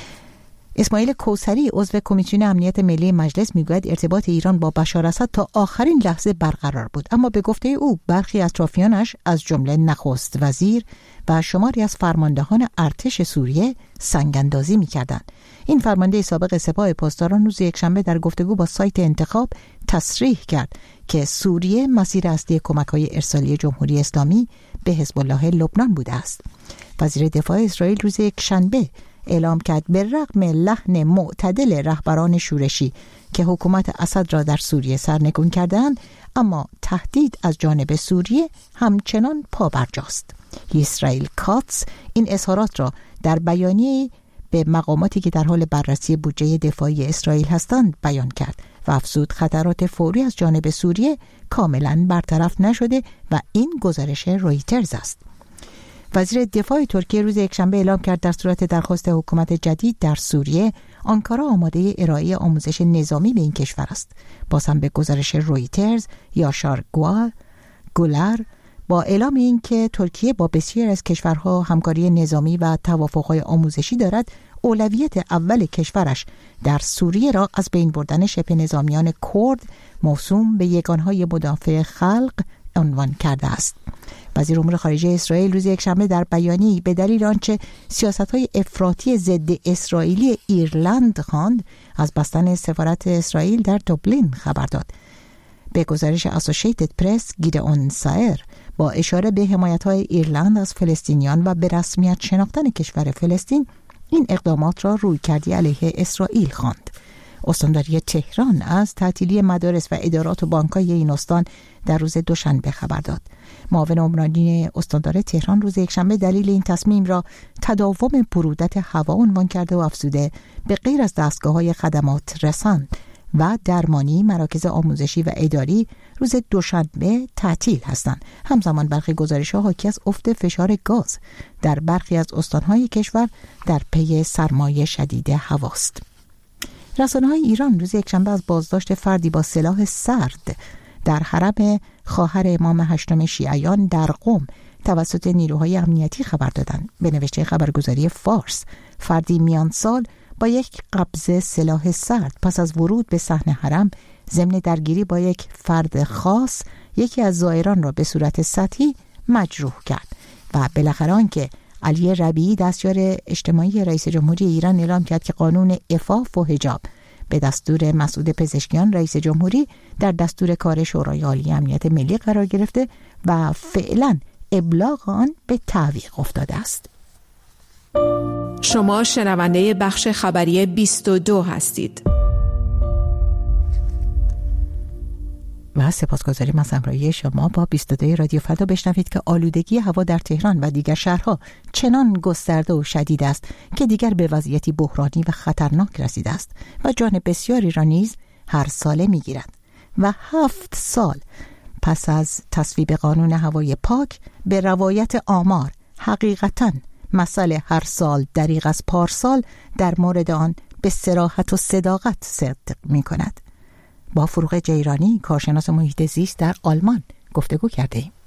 اسماعیل کوثری، عضو کمیسیون امنیت ملی مجلس، میگوید ارتباط ایران با بشار اسد تا آخرین لحظه برقرار بود، اما به گفته او برخی اطرافیانش از جمله نخست وزیر و شماری از فرماندهان ارتش سوریه سنگ‌اندازی می‌کردند. این فرمانده سابق سپاه پاسداران روز یکشنبه در گفتگو با سایت انتخاب تصریح کرد که سوریه مسیر اصلی کمک‌های ارسالی جمهوری اسلامی به حزب الله لبنان بوده است. وزیر دفاع اسرائیل روز یکشنبه اعلام کرد به رغم لحن معتدل رهبران شورشی که حکومت اسد را در سوریه سرنگون کردند، اما تهدید از جانب سوریه همچنان پابرجاست. اسرائیل کاتس این اظهارات را در بیانیه‌ای به مقاماتی که در حال بررسی بودجه دفاعی اسرائیل هستند بیان کرد و افزود خطرات فوری از جانب سوریه کاملا برطرف نشده و این گزارش رویترز است. وزیر دفاع ترکیه روز یکشنبه اعلام کرد در صورت درخواست حکومت جدید در سوریه، آنکارا آماده ارائه آموزش نظامی به این کشور است. باز هم به گزارش رویترز، یاشار گوال گولر با اعلام این که ترکیه با بسیاری از کشورها همکاری نظامی و توافق‌های آموزشی دارد، اولویت اول کشورش در سوریه را از بین بردن شبه نظامیان کرد موسوم به یگانهای مدافع خلق عنوان کرده است. وزیر امور خارجه اسرائیل روز یکشنبه در بیانیه‌ای به دلیل آنچه سیاست‌های افراطی ضد اسرائیلی ایرلند خواند، از بستن سفارت اسرائیل در دوبلین خبر داد. به گزارش اسوسییتد پرس، گیدئون سایر با اشاره به حمایت‌های ایرلند از فلسطینیان و به رسمیت شناختن کشور فلسطین، این اقدامات را رویکردی علیه اسرائیل خواند. استانداری تهران از تعطیلی مدارس و ادارات و بانک‌های این استان در روز دوشنبه خبر داد. معاون عمرانی استاندار تهران روز یکشنبه دلیل این تصمیم را تداوم برودت هوا عنوان کرده و افزوده به غیر از دستگاه‌های خدمات رسان و درمانی، مراکز آموزشی و اداری روز دوشنبه تعطیل هستند. همزمان برخی گزارش‌ها حاکی از افت فشار گاز در برخی از استان‌های کشور در پی سرمایه شدید هواست. رسانه‌های ایران روز یکشنبه از بازداشت فردی با سلاح سرد در حرم خواهر امام هشتم شیعیان در قم توسط نیروهای امنیتی خبر دادند. به نوشته خبرگزاری فارس، فردی میان سال با یک قبضه سلاح سرد پس از ورود به صحن حرم ضمن درگیری با یک فرد خاص یکی از زائران را به صورت سطحی مجروح کرد و بالاخره آنکه علی ربیعی، دستیار اجتماعی رئیس جمهوری ایران، اعلام کرد که قانون عفاف و حجاب به دستور مسعود پزشکیان رئیس جمهوری در دستور کار شورای عالی امنیت ملی قرار گرفته و فعلا ابلاغ آن به تعویق افتاده است. شما شنونده بخش خبری بیست و دو هستید. و سپاسگزاریم از همراهی شما با بیست و دو رادیو فردا. بشنوید که آلودگی هوا در تهران و دیگر شهرها چنان گسترده و شدید است که دیگر به وضعیتی بحرانی و خطرناک رسیده است و جان بسیاری را نیز هر ساله می‌گیرد. و هفت سال پس از تصویب قانون هوای پاک، به روایت آمار حقیقتاً مسئله هر سال دریغ از پارسال در مورد آن به صراحت و صداقت صدق می‌کند. با فروغ جیرانی، کارشناس محیط زیست در آلمان، گفتگو کرده ایم.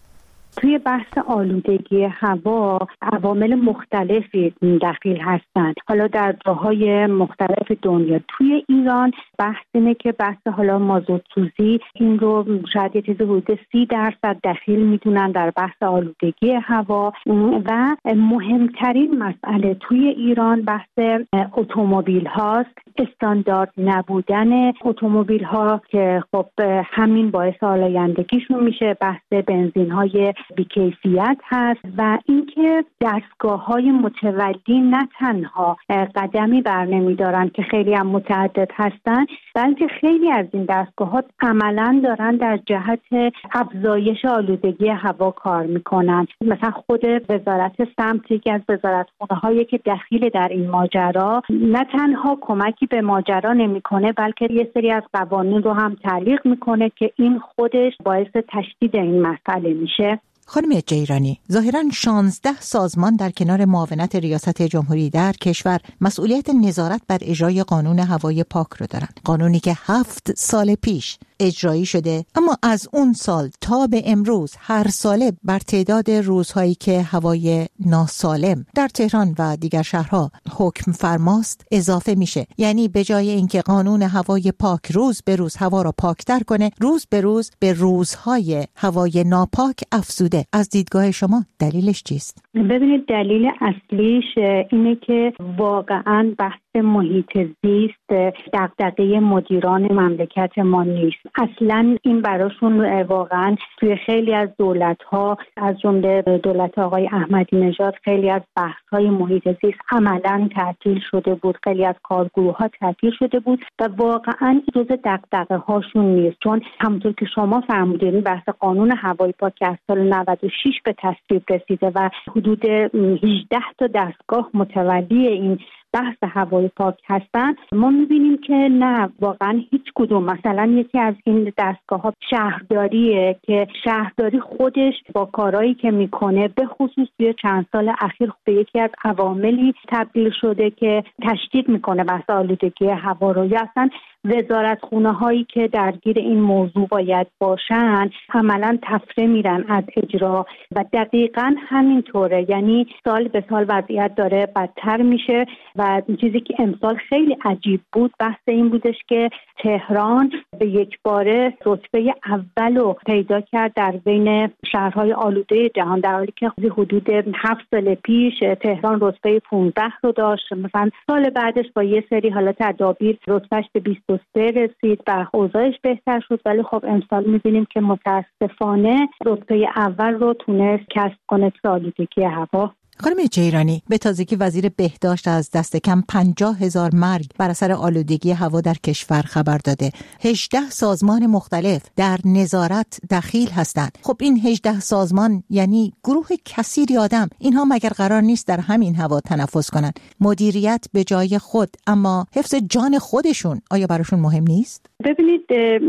توی بحث آلودگی هوا عوامل مختلفی دخیل هستند. حالا در جاهای مختلف دنیا، توی ایران بحث اینه که بحث حالا مازوت سوزی این رو شاید یه چیز حدود سی درصد دخیل میدونن در بحث آلودگی هوا. و مهمترین مسئله توی ایران بحث اتومبیل هاست، استاندارد نبودن اتومبیل ها که خب همین باعث آلایندگیشون میشه. بحث بنزین های بی‌کیفیت هست و اینکه دستگاه‌های متولی نه تنها قدمی برنمی‌دارن که خیلی هم متعدد هستن، بلکه خیلی از این دستگاه‌ها عملاً دارن در جهت افزایش آلودگی هوا کار میکنن. مثلا خود وزارت سمت یکی از وزارتخونه‌هایی که دخیل در این ماجرا نه تنها کمکی به ماجرا نمیکنه، بلکه یه سری از قوانین رو هم تعلیق میکنه که این خودش باعث تشدید این مسئله میشه. خانم جیرانی، ظاهراً شانزده سازمان در کنار معاونت ریاست جمهوری در کشور مسئولیت نظارت بر اجرای قانون هوای پاک رو دارند. قانونی که هفت سال پیش اجرایی شده، اما از اون سال تا به امروز هر ساله بر تعداد روزهایی که هوای ناسالم در تهران و دیگر شهرها حکم فرماست اضافه میشه. یعنی به جای اینکه قانون هوای پاک روز به روز هوا را پاکتر کنه، روز به روز به روزهای هوای ناپاک افزوده. از دیدگاه شما دلیلش چیست؟ ببینید، دلیل اصلیش اینه که واقعاً بحث محیط زیست دغدغه مدیران مملکت ما نیست. اصلاً این براشون واقعاً توی خیلی از دولت‌ها از جمله دولت آقای احمدی نژاد خیلی از بحث‌های محیط زیست عملاً تعطیل شده بود، خیلی از کارگروه‌ها تعطیل شده بود و واقعاً جزء دغدغه‌هاشون نیست. چون همونطور که شما فرمودید بحث قانون هوای پاک از سال نود و شش به تصویب رسیده و حدود هجده تا دستگاه متولی این بحث هوای پاک هستن. ما میبینیم که نه، واقعا هیچ کدوم. مثلا یکی از این دستگاه ها شهرداریه که شهرداری خودش با کارهایی که میکنه به خصوص توی چند سال اخیر به یکی از عواملی تبدیل شده که تشدید میکنه بحث آلودگی هوا رو. یا اصلا وزارتخونه هایی که درگیر این موضوع باید باشن عملا تفره میرن از اجرا و دقیقاً همینطوره. یعنی سال به سال وضعیت داره بدتر میشه و چیزی که امسال خیلی عجیب بود بحث این بودش که تهران به یک باره رتبه اول رو پیدا کرد در بین شهرهای آلوده جهان، در حالی که حدود هفت سال پیش تهران رتبه پانزده رو داشت. مثلا سال بعدش با یه سری حالت تدابیر رتبهش به بیست و سه رسید و اوضاعش بهتر شد، ولی خب امسال می‌بینیم که متاسفانه رتبه اول رو تونست کسب کنه آلودگی هوا. خانم جیرانی، به تازگی وزیر بهداشت از دست کم پنجاه هزار مرگ بر اثر آلودگی هوا در کشور خبر داده. هجده سازمان مختلف در نظارت دخیل هستند. خب این هجده سازمان یعنی گروه کثیری آدم. اینها مگر قرار نیست در همین هوا تنفس کنند؟ مدیریت به جای خود، اما حفظ جان خودشون آیا براشون مهم نیست؟ ببینید،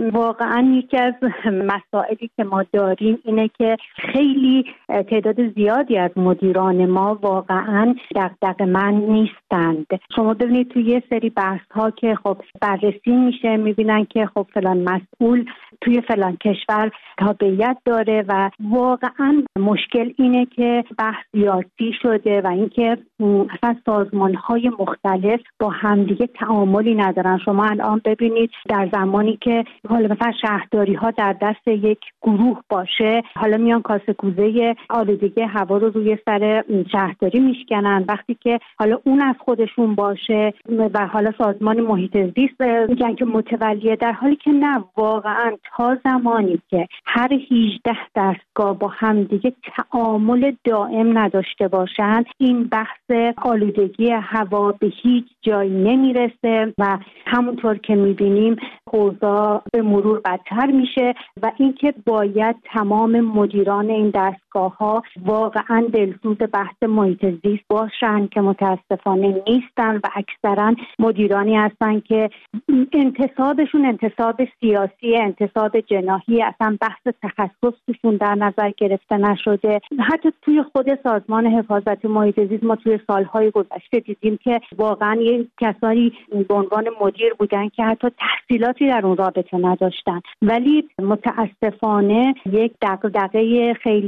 واقعا یکی از مسائلی که ما داریم اینه که خیلی تعداد زیادی از مدیران ما واقعا دغدغه‌مند نیستند. شما ببینید توی یه سری بحث ها که خب بررسی میشه، میبینن که خب فلان مسئول توی فلان کشور تابعیت داره و واقعا مشکل اینه که بحث سیاسی شده و اینکه اصلا سازمان های مختلف با همدیگه تعاملی ندارن. شما الان ببینید در زمانی که حالا مثلا شهرداری ها در دست یک گروه باشه، حالا میان کاسه کوزه آلودگی هوا رو روی سر شهرداری میشکنن، وقتی که حالا اون از خودشون باشه و حالا سازمان محیط زیست میگن که متولیه، در حالی که نه، واقعا تا زمانی که هر هجده دستگاه با همدیگه تعامل دائم نداشته باشن این بحث آلودگی هوا به هیچ جایی نمیرسه و همونطور که میبینیم اوضاع به مرور بدتر میشه و اینکه باید تمام مدیران این دستگاه ها واقعا دلسوز بحث محیط زیست باشن که متاسفانه نیستن و اکثرا مدیرانی هستن که انتصابشون انتصاب سیاسی، انتصاب جناحی، اصلا بحث تخصصشون در نظر گرفته نشده. حتی توی خود سازمان حفاظت محیط زیست ما توی سالهای گذشته دیدیم که واقعا یه کسانی به عنوان مدیر بودن که حتی تحصیلاتی در اون رابطه نداشتن، ولی متاسفانه یک دغدغه خیلی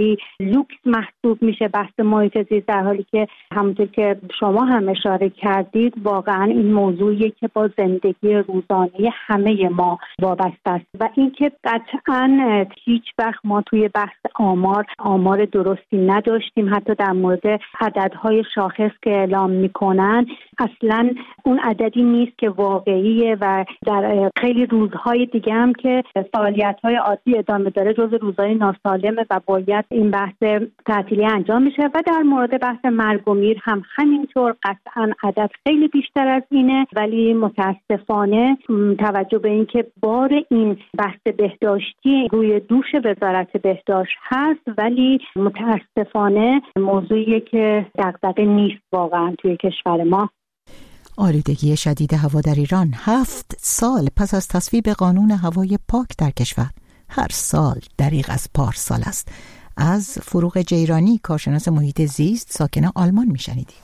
لوکس محسوب میشه بحث محیط زیست، در حالی که همونطور که شما هم اشاره کردید واقعا این موضوعیه که با زندگی روزانه همه ما وابسته است و اینکه قطعا هیچ وقت ما توی بحث آمار آمار درستی نداشتیم. حتی در مورد عددهای شاخص که اعلام میکنن اصلا اون عددی نیست که واقعیه و در خیلی روزهای دیگه هم که فعالیت‌های عادی ادامه داره جز روزهای ناسالمه و باید این بحث تعطیلی انجام میشه. و در مورد بحث مرگ و میر هم همینطور قطعا عدد خیلی بیشتر از اینه، ولی متاسفانه توجه به این که بار این بحث بهداشتی روی دوش وزارت بهداشت هست، ولی متاسفانه موضوعیه که دغدغه نیست واقعا توی کشور ما. آلودگی شدید هوا در ایران هفت سال پس از تصویب قانون هوای پاک در کشور هر سال دریغ از پارسال است. از فروغ جیرانی، کارشناس محیط زیست ساکن آلمان میشنیدیم.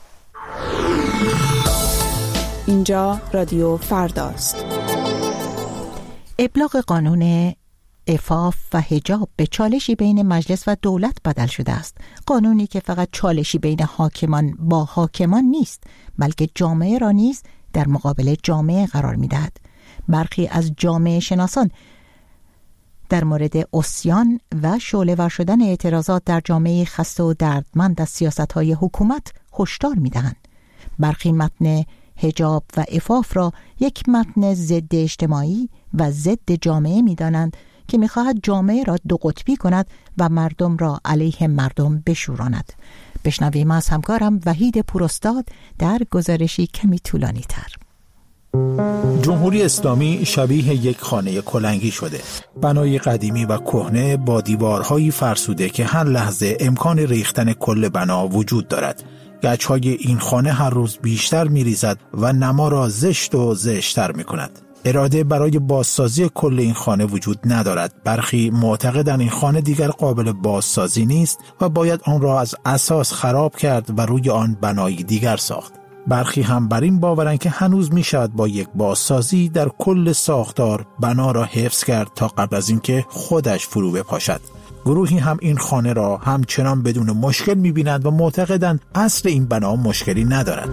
اینجا رادیو فرداست. ابلاغ قانون عفاف و حجاب به چالشی بین مجلس و دولت بدل شده است. قانونی که فقط چالشی بین حاکمان با حاکمان نیست، بلکه جامعه را نیز در مقابل جامعه قرار می‌دهد. برخی از جامعه شناسان در مورد عصیان و شعله‌ور شدن اعتراضات در جامعه خسته و دردمند از سیاست‌های حکومت هشدار می‌دهند. برخی متن حجاب و عفاف را یک متن ضد اجتماعی و ضد جامعه می‌دانند که می‌خواهد جامعه را دو قطبی کند و مردم را علیه مردم بشوراند. بشنویم از همکارم وحید پوراستاد در گزارشی کمی طولانی تر. جمهوری اسلامی شبیه یک خانه کلنگی شده. بنای قدیمی و کهنه با دیوارهایی فرسوده که هر لحظه امکان ریختن کل بنا وجود دارد. گچهای این خانه هر روز بیشتر می‌ریزد و نما را زشت و زشت‌تر می‌کند. اراده برای بازسازی کل این خانه وجود ندارد. برخی معتقدند این خانه دیگر قابل بازسازی نیست و باید آن را از اساس خراب کرد و روی آن بنایی دیگر ساخت. برخی هم بر این باورند که هنوز می شود با یک بازسازی در کل ساختار بنا را حفظ کرد تا قبل از اینکه خودش فرو بپاشد. گروهی هم این خانه را همچنان بدون مشکل می بینند و معتقدند اصل این بنا مشکلی ندارد.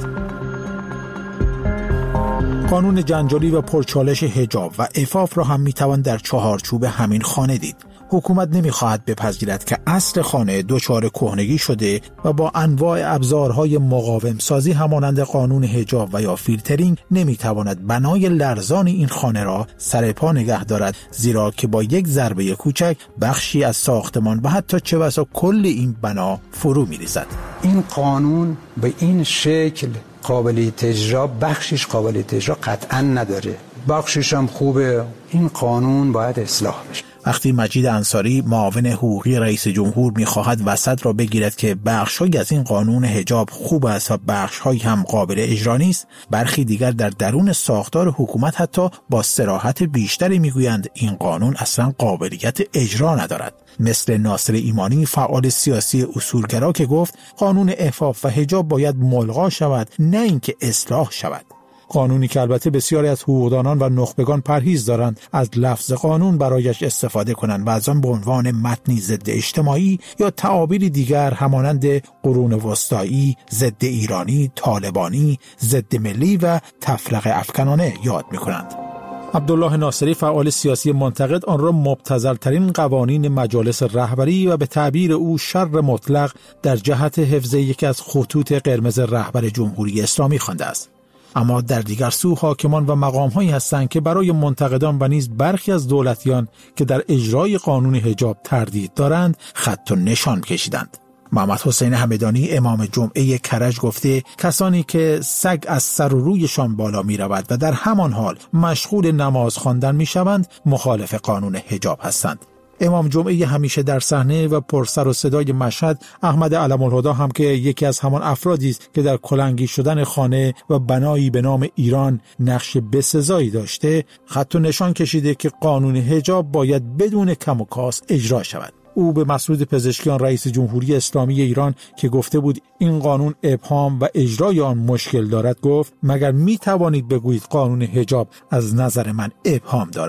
قانون جنجالی و پرچالش حجاب و عفاف را هم میتوان در چهارچوب همین خانه دید. حکومت نمیخواهد بپذیرد که اصل خانه دچار کهنگی شده و با انواع ابزارهای مقاوم سازی همانند قانون حجاب و یا فیلترینگ نمیتواند بنای لرزان این خانه را سر پا نگه دارد، زیرا که با یک ضربه کوچک بخشی از ساختمان و حتی چه بسا کل این بنا فرو میریزد. این قانون به این شکل قابلیت اجرا، بخشش قابلیت اجرا قطعا نداره، بخشش هم خوبه. این قانون باید اصلاح بشه. وقتی مجید انصاری معاون حقوقی رئیس جمهور می‌خواهد وسط را بگیرد که بخش‌هایی از این قانون حجاب خوب است و بخش‌هایی هم قابل اجرا نیست، برخی دیگر در درون ساختار حکومت حتی با صراحت بیشتری می‌گویند این قانون اصلا قابلیت اجرا ندارد. مثل ناصر ایمانی فعال سیاسی اصولگرا که گفت قانون عفاف و حجاب باید ملغا شود، نه اینکه اصلاح شود. قانونی که البته بسیاری از حقوقدانان و نخبگان پرهیز دارند از لفظ قانون برایش استفاده کنند و از آن به عنوان متنی ضد اجتماعی یا تعابیری دیگر همانند قرون وسطایی، ضد ایرانی، طالبانی، ضد ملی و تفرقه افکنانه یاد می‌کنند. عبدالله ناصری فعال سیاسی منتقد آن را مبتذل‌ترین قوانین مجالس رهبری و به تعبیر او شر مطلق در جهت حفظ یکی از خطوط قرمز رهبر جمهوری اسلامی خوانده است. اما در دیگر سو حاکمان و مقام‌هایی هستند که برای منتقدان و نیز برخی از دولتیان که در اجرای قانون حجاب تردید دارند خط و نشان کشیدند. محمد حسین همدانی امام جمعه کرج گفته کسانی که سگ از سر و رویشان بالا می رود و در همان حال مشغول نماز خواندن می شوند مخالف قانون حجاب هستند. امام جمعه همیشه در صحنه و پر سر و صدای مشهد احمد علم الهدا هم که یکی از همان افرادی است که در کلنگی شدن خانه و بنایی به نام ایران نقش بسزایی داشته، خط و نشان کشیده که قانون حجاب باید بدون کم و کاست اجرا شود. او به مسعود پزشکیان رئیس جمهوری اسلامی ایران که گفته بود این قانون ابهام و اجرای آن مشکل دارد گفت مگر می توانید بگویید قانون حجاب از نظر من ابهام دارد؟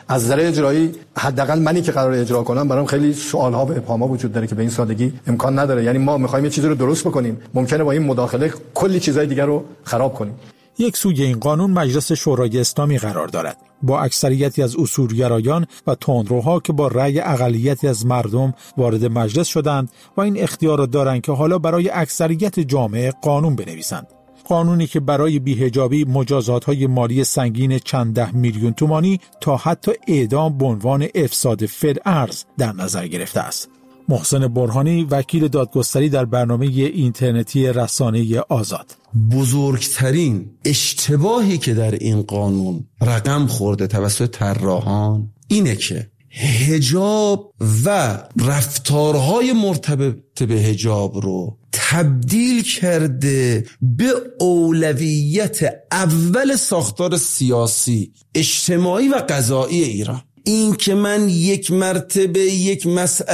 از نظر اجرایی حداقل منی که قرار اجرا کنم برام خیلی سوال‌ها و ابهام‌ها وجود داره که به این سادگی امکان نداره. یعنی ما می‌خوایم یه چیزی رو درست بکنیم، ممکنه با این مداخله کلی چیزای دیگر رو خراب کنیم. یک سوی این قانون مجلس شورای اسلامی قرار دارد، با اکثریتی از اصولگرایان و تندروها که با رأی اقلیتی از مردم وارد مجلس شدند و این اختیار را دارند که حالا برای اکثریت جامعه قانون بنویسند. قانونی که برای بی‌حجابی مجازات‌های مالی سنگین چند ده میلیون تومانی تا حتی اعدام به عنوان افساد فی‌الارض در نظر گرفته است. محسن برهانی وکیل دادگستری در برنامه اینترنتی رسانه آزاد: بزرگترین اشتباهی که در این قانون رقم خورده توسط طراحان اینه که حجاب و رفتارهای مرتبط به حجاب رو تبدیل کرده به اولویت اول ساختار سیاسی، اجتماعی و قضایی ایران. این که من یک مرتبه یک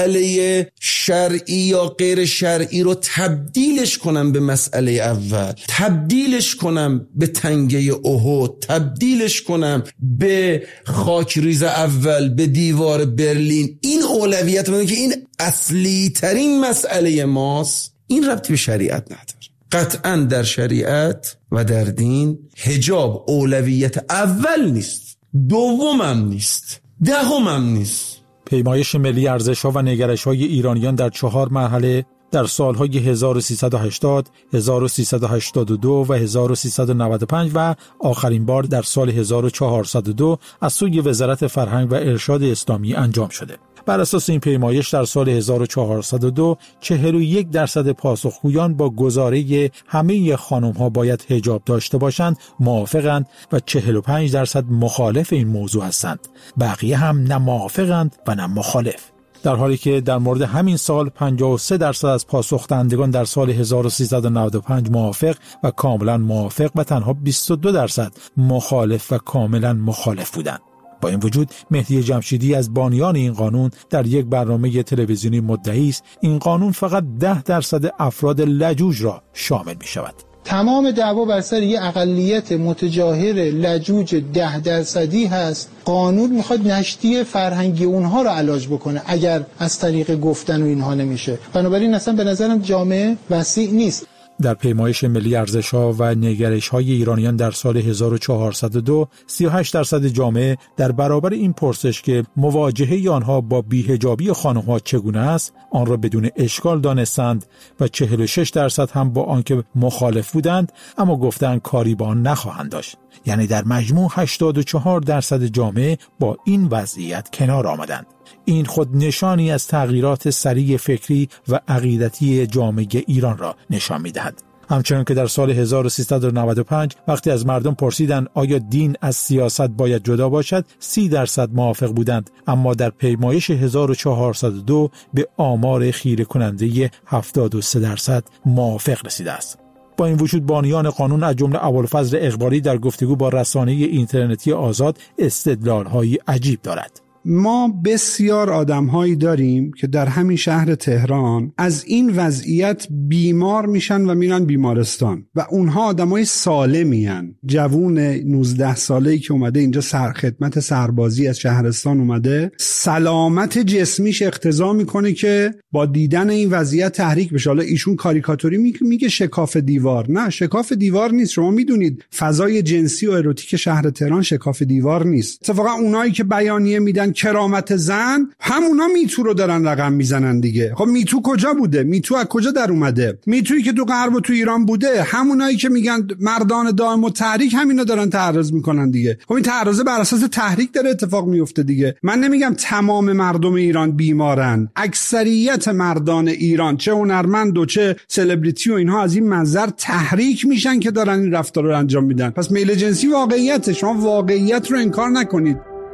مسئله شرعی یا غیر شرعی رو تبدیلش کنم به مسئله اول، تبدیلش کنم به تنگه احد، تبدیلش کنم به خاکریز اول، به دیوار برلین، این اولویت من که این اصلی ترین مسئله ماست، این ربطی به شریعت نداره. قطعا در شریعت و در دین حجاب اولویت اول نیست، دومم نیست، دهمم نیست. پیمایش ملی ارزش‌ها و نگرش‌های ایرانیان در چهار مرحله در سالهای هزار و سیصد و هشتاد، هزار و سیصد و هشتاد و دو و هزار و سیصد و نود و پنج و آخرین بار در سال هزار و چهارصد و دو از سوی وزارت فرهنگ و ارشاد اسلامی انجام شده. بر اساس این پیمایش در سال هزار و چهارصد و دو چهل و یک درصد پاسخگویان با گزاره همه خانم‌ها باید حجاب داشته باشند موافقند و چهل و پنج درصد مخالف این موضوع هستند. بقیه هم نه موافقند و نه مخالف. در حالی که در مورد همین سال پنجاه و سه درصد از پاسخ دهندگان در سال هزار و سیصد و نود و پنج موافق و کاملا موافق و تنها بیست و دو درصد مخالف و کاملا مخالف بودند. با این وجود مهدی جمشیدی از بانیان این قانون در یک برنامه تلویزیونی مدعی است این قانون فقط ده درصد افراد لجوج را شامل می شود. تمام دعوا بر سر یه اقلیت متجاهر لجوج ده درصدی هست. قانون میخواد نشتی فرهنگی اونها رو علاج بکنه اگر از طریق گفتن و اینها نمیشه. بنابراین اصلا به نظرم جامعه وسیع نیست. در پیمایش ملی ارزش‌ها و نگرش‌های ایرانیان در سال هزار و چهارصد و دو سی و هشت درصد جامعه در برابر این پرسش که مواجهه آنها با بی‌حجابی خانم‌ها چگونه است آن را بدون اشکال دانستند و چهل و شش درصد هم با آنکه مخالف بودند اما گفتند کاری با آن نخواهند داشت. یعنی در مجموع هشتاد و چهار درصد جامعه با این وضعیت کنار آمدند. این خود نشانی از تغییرات سریع فکری و عقیدتی جامعه ایران را نشان می‌دهد. همچنان که در سال هزار و سیصد و نود و پنج وقتی از مردم پرسیدند آیا دین از سیاست باید جدا باشد، سی درصد موافق بودند، اما در پیمایش هزار و چهارصد و دو به آمار خیره کننده هفتاد و سه درصد موافق رسیده است. با این وجود بانیان قانون از جمله ابوالفضل اقبالی در گفتگو با رسانه اینترنتی آزاد استدلال‌های عجیب دارد. ما بسیار آدم‌هایی داریم که در همین شهر تهران از این وضعیت بیمار میشن و میرن بیمارستان و اونها آدمای سالمین. جوون نوزده ساله‌ای که اومده اینجا سر خدمت سربازی از شهرستان اومده، سلامت جسمیش اقتضا میکنه که با دیدن این وضعیت تحریک بشه. حالا ایشون کاریکاتوری میگه شکاف دیوار. نه، شکاف دیوار نیست. شما میدونید فضای جنسی و اروتیک شهر تهران شکاف دیوار نیست. اتفاقا اونایی که بیانیه میدن کرامت زن، همونا میتو رو دارن رقم میزنن دیگه. خب میتو کجا بوده؟ میتو از کجا در اومده؟ میتویی که تو غرب و تو ایران بوده، همونایی که میگن مردان دائم و تحریک همینا دارن تعرض میکنن دیگه. خب این تعرض بر اساس تحریک داره اتفاق میفته دیگه. من نمیگم تمام مردم ایران بیمارن، اکثریت مردان ایران چه هنرمند و چه سلبریتی و اینها از این منظر تحریک میشن که دارن این رفتار رو انجام میدن. پس میل جنسی واقعیت، شما واقعیت رو انکار نکنید.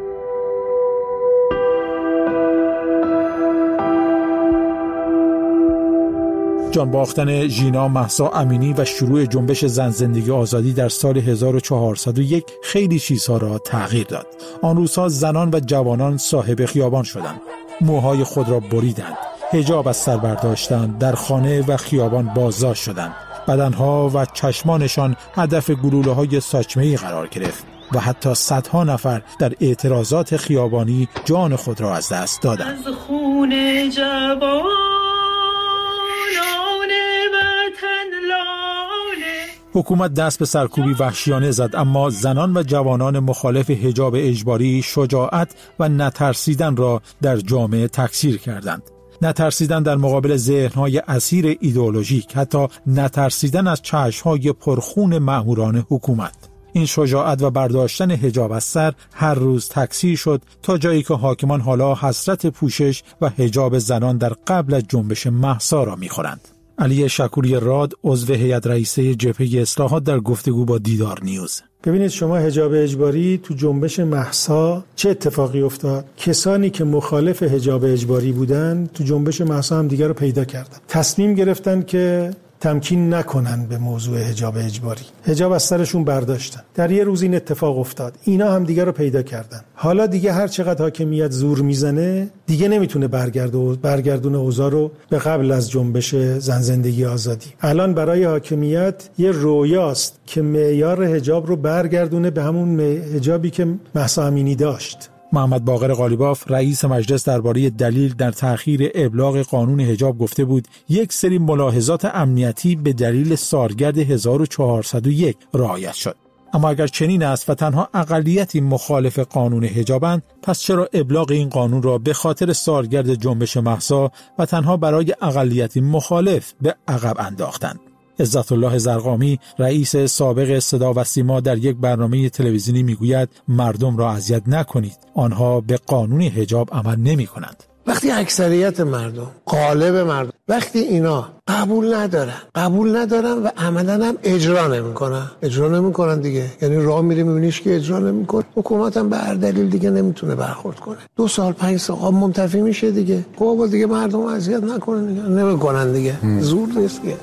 جان باختن ژینا مهسا امینی و شروع جنبش زن زندگی آزادی در سال هزار و چهارصد و یک خیلی چیزها را تغییر داد. آن روزها زنان و جوانان صاحب خیابان شدند، موهای خود را بریدند، حجاب از سر برداشتند، در خانه و خیابان بازداشت شدند، بدنها و چشمانشان هدف گلوله‌های ساچمه‌ای قرار گرفت. و حتی صدها نفر در اعتراضات خیابانی جان خود را از دست دادند. از خون جوانان وطن لاله. حکومت دست به سرکوبی وحشیانه زد، اما زنان و جوانان مخالف حجاب اجباری شجاعت و نترسیدن را در جامعه تکثیر کردند. نترسیدن در مقابل ذهن‌های اسیر ایدئولوژیک، حتی نترسیدن از چشم‌های پرخون مأموران حکومت. این شجاعت و برداشتن حجاب از سر هر روز تکثیر شد تا جایی که حاکمان حالا حسرت پوشش و حجاب زنان در قبل از جنبش مهسا را می‌خورند. علی شکوری راد، عضو هیئت رئیسه جبهه اصلاحات، در گفتگو با دیدار نیوز: ببینید شما حجاب اجباری تو جنبش مهسا چه اتفاقی افتاد؟ کسانی که مخالف حجاب اجباری بودن تو جنبش مهسا هم دیگر رو پیدا کردن، تصمیم گرفتن که تمکین نکنن به موضوع حجاب اجباری، حجاب از سرشون برداشتن. در یه روز این اتفاق افتاد، اینا هم دیگه رو پیدا کردن. حالا دیگه هر چقدر حاکمیت زور میزنه دیگه نمیتونه برگرده برگردونه اوضاع رو به قبل از جنبش زن زندگی آزادی. الان برای حاکمیت یه رویاست که معیار حجاب رو برگردونه به همون حجابی که مهسا امینی داشت. محمد باقر قالیباف، رئیس مجلس، درباره دلیل در تأخیر ابلاغ قانون حجاب گفته بود یک سری ملاحظات امنیتی به دلیل سالگرد هزار و چهارصد و یک رعایت شد. اما اگر چنین است و تنها اقلیتی مخالف قانون حجابند، پس چرا ابلاغ این قانون را به خاطر سالگرد جنبش مهسا و تنها برای اقلیتی مخالف به عقب انداختند؟ عزت الله زرقامی، رئیس سابق صدا و سیما، در یک برنامه تلویزیونی میگوید مردم را اذیت نکنید، آنها به قانون حجاب عمل نمی کنند. وقتی اکثریت مردم، غالب مردم، وقتی اینا قبول ندارن قبول ندارن و عملاً هم اجرا نمیکنن اجرا نمیکنن دیگه، یعنی راه میری میبینیش که اجرا نمیکنه، حکومت هم به هر دلیل دیگه نمیتونه برخورد کنه. دو سال پنج سال منتفی میشه دیگه. خب دیگه مردم اذیت نکنن دیگه، نمیکنن دیگه، زور نیست که.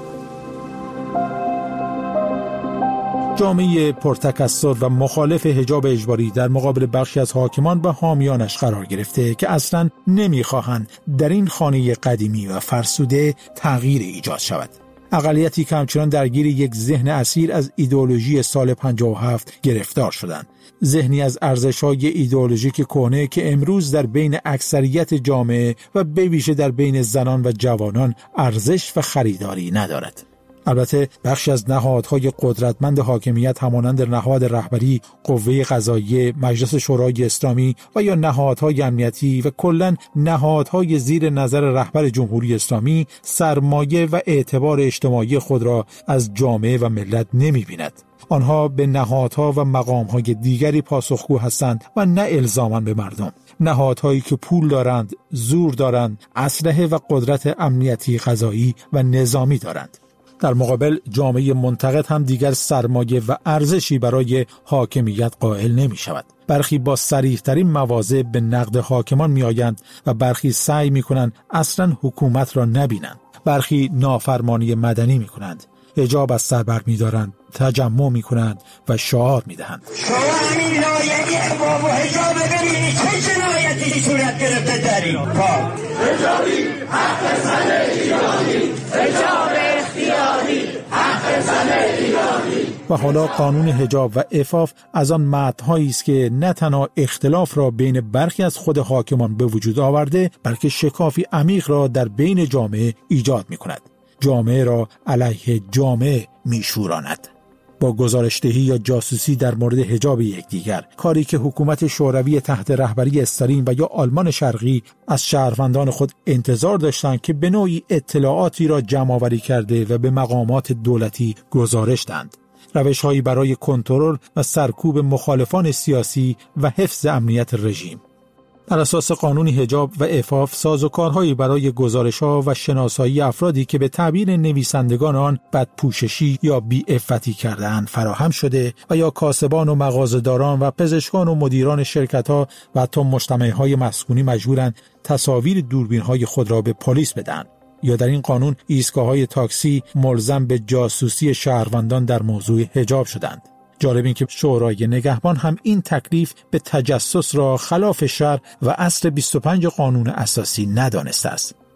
جامعه پرتکثر و مخالف حجاب اجباری در مقابل بخشی از حاکمان و حامیانش قرار گرفته که اصلاً نمیخواهند در این خانه قدیمی و فرسوده تغییر ایجاد شود. اقلیتی که همچنان درگیر یک ذهن اسیر از ایدئولوژی سال پنجاه و هفت گرفتار شدند. ذهنی از ارزش‌های ایدئولوژیک کهنه که امروز در بین اکثریت جامعه و به ویژه در بین زنان و جوانان ارزش و خریداری ندارد. البته بخشی از نهادهای قدرتمند حاکمیت همانند نهاد رهبری، قوه قضاییه، مجلس شورای اسلامی و یا نهادهای امنیتی و کلاً نهادهای زیر نظر رهبر جمهوری اسلامی سرمایه و اعتبار اجتماعی خود را از جامعه و ملت نمی‌بیند. آنها به نهادها و مقامهای دیگری پاسخگو هستند و نه الزاماً به مردم. نهادهایی که پول دارند، زور دارند، اسلحه و قدرت امنیتی، قضایی و نظامی دارند. در مقابل جامعه منتقد هم دیگر سرمایه و ارزشی برای حاکمیت قائل نمی شود. برخی با صریح‌ترین مواضع به نقد حاکمان می آیند و برخی سعی می کنند اصلاً حکومت را نبینند. برخی نافرمانی مدنی می کنند، حجاب از سر بر می دارند، تجمع می کنند و شعار می دهند. شما همین لایحه اقباب و حجاب ببینید چه جنایتی صورت گرفته در این کار. حجابی حق زن ایرانی، حجاب اختیاری حق زن ایرانی. و حالا قانون حجاب و عفاف از آن متن‌هایی است که نه تنها اختلاف را بین برخی از خود حاکمان به وجود آورده، بلکه شکافی عمیق را در بین جامعه ایجاد می‌کند. جامعه را علیه جامعه می‌شوراند. با گزارش‌دهی یا جاسوسی در مورد حجاب یکدیگر، کاری که حکومت شوروی تحت رهبری استالین و یا آلمان شرقی از شهروندان خود انتظار داشتند که به نوعی اطلاعاتی را جمع‌آوری کرده و به مقامات دولتی گزارش دهند. روش‌هایی برای کنترل و سرکوب مخالفان سیاسی و حفظ امنیت رژیم. بر اساس قانون حجاب و عفاف، سازوکارهایی برای گزارش‌ها و شناسایی افرادی که به تعبیر نویسندگان آن بدپوششی یا بی‌عفتی کرده‌اند فراهم شده و یا کاسبان و مغازه‌داران و پزشکان و مدیران شرکت‌ها و حتی مجتمع‌های مسکونی مجبورند تصاویر دوربین‌های خود را به پلیس بدهند. یا در این قانون ایستگاه‌های تاکسی ملزم به جاسوسی شهروندان در موضوع حجاب شدند. جالب این که شورای نگهبان هم این تکلیف به تجسس را خلاف شرع و اصل بیست و پنج قانون اساسی ندانسته است.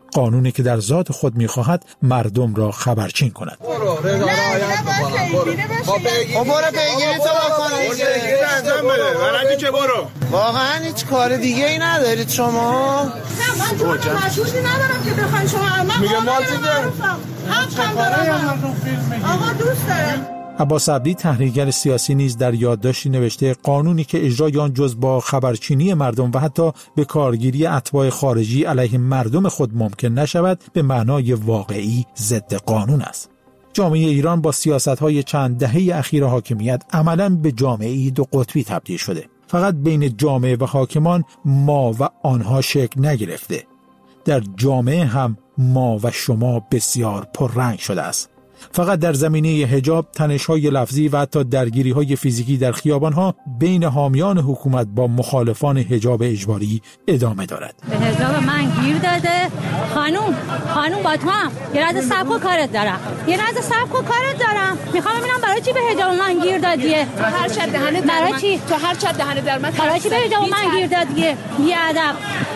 قانونی که در ذات خود می‌خواهد مردم را خبرچین کند. برو رضا رعایت بکنم. برو. خب برو پیگیری تو بکن. پیگیری انجام بده. برای چه برو؟ واقعا هیچ کار دیگه ای ندارید شما؟ نه من تو مشهودی ندارم که بخواید شما. من میگم مال دیگه. حقم دارم. آقا دوست دارم. عباس عبدی تحلیلگر سیاسی نیز در یادداشتی نوشته قانونی که اجرای آن جز با خبرچینی مردم و حتی به کارگیری اتباع خارجی علیه مردم خود ممکن نشود به معنای واقعی ضد قانون است. جامعه ایران با سیاست‌های چند دهه اخیر حاکمیت عملاً به جامعه‌ای دو قطبی تبدیل شده. فقط بین جامعه و حاکمان ما و آنها شکل نگرفته. در جامعه هم ما و شما بسیار پررنگ شده است. فقط در زمینه حجاب تنش‌های لفظی و حتی درگیری‌های فیزیکی در خیابان‌ها بین حامیان حکومت با مخالفان حجاب اجباری ادامه دارد. به حجاب من گیر داده خانوم خانوم با تو هم یه لحظه صبر کن کارت دارم یه لحظه صبر کن کارت دارم میخوام ببینم برای چی به حجاب من گیر دادیه تو هر چت دهنه برای چی تو هر چت دهنه در من برای چی به حجاب من گیر دادیه بی ادب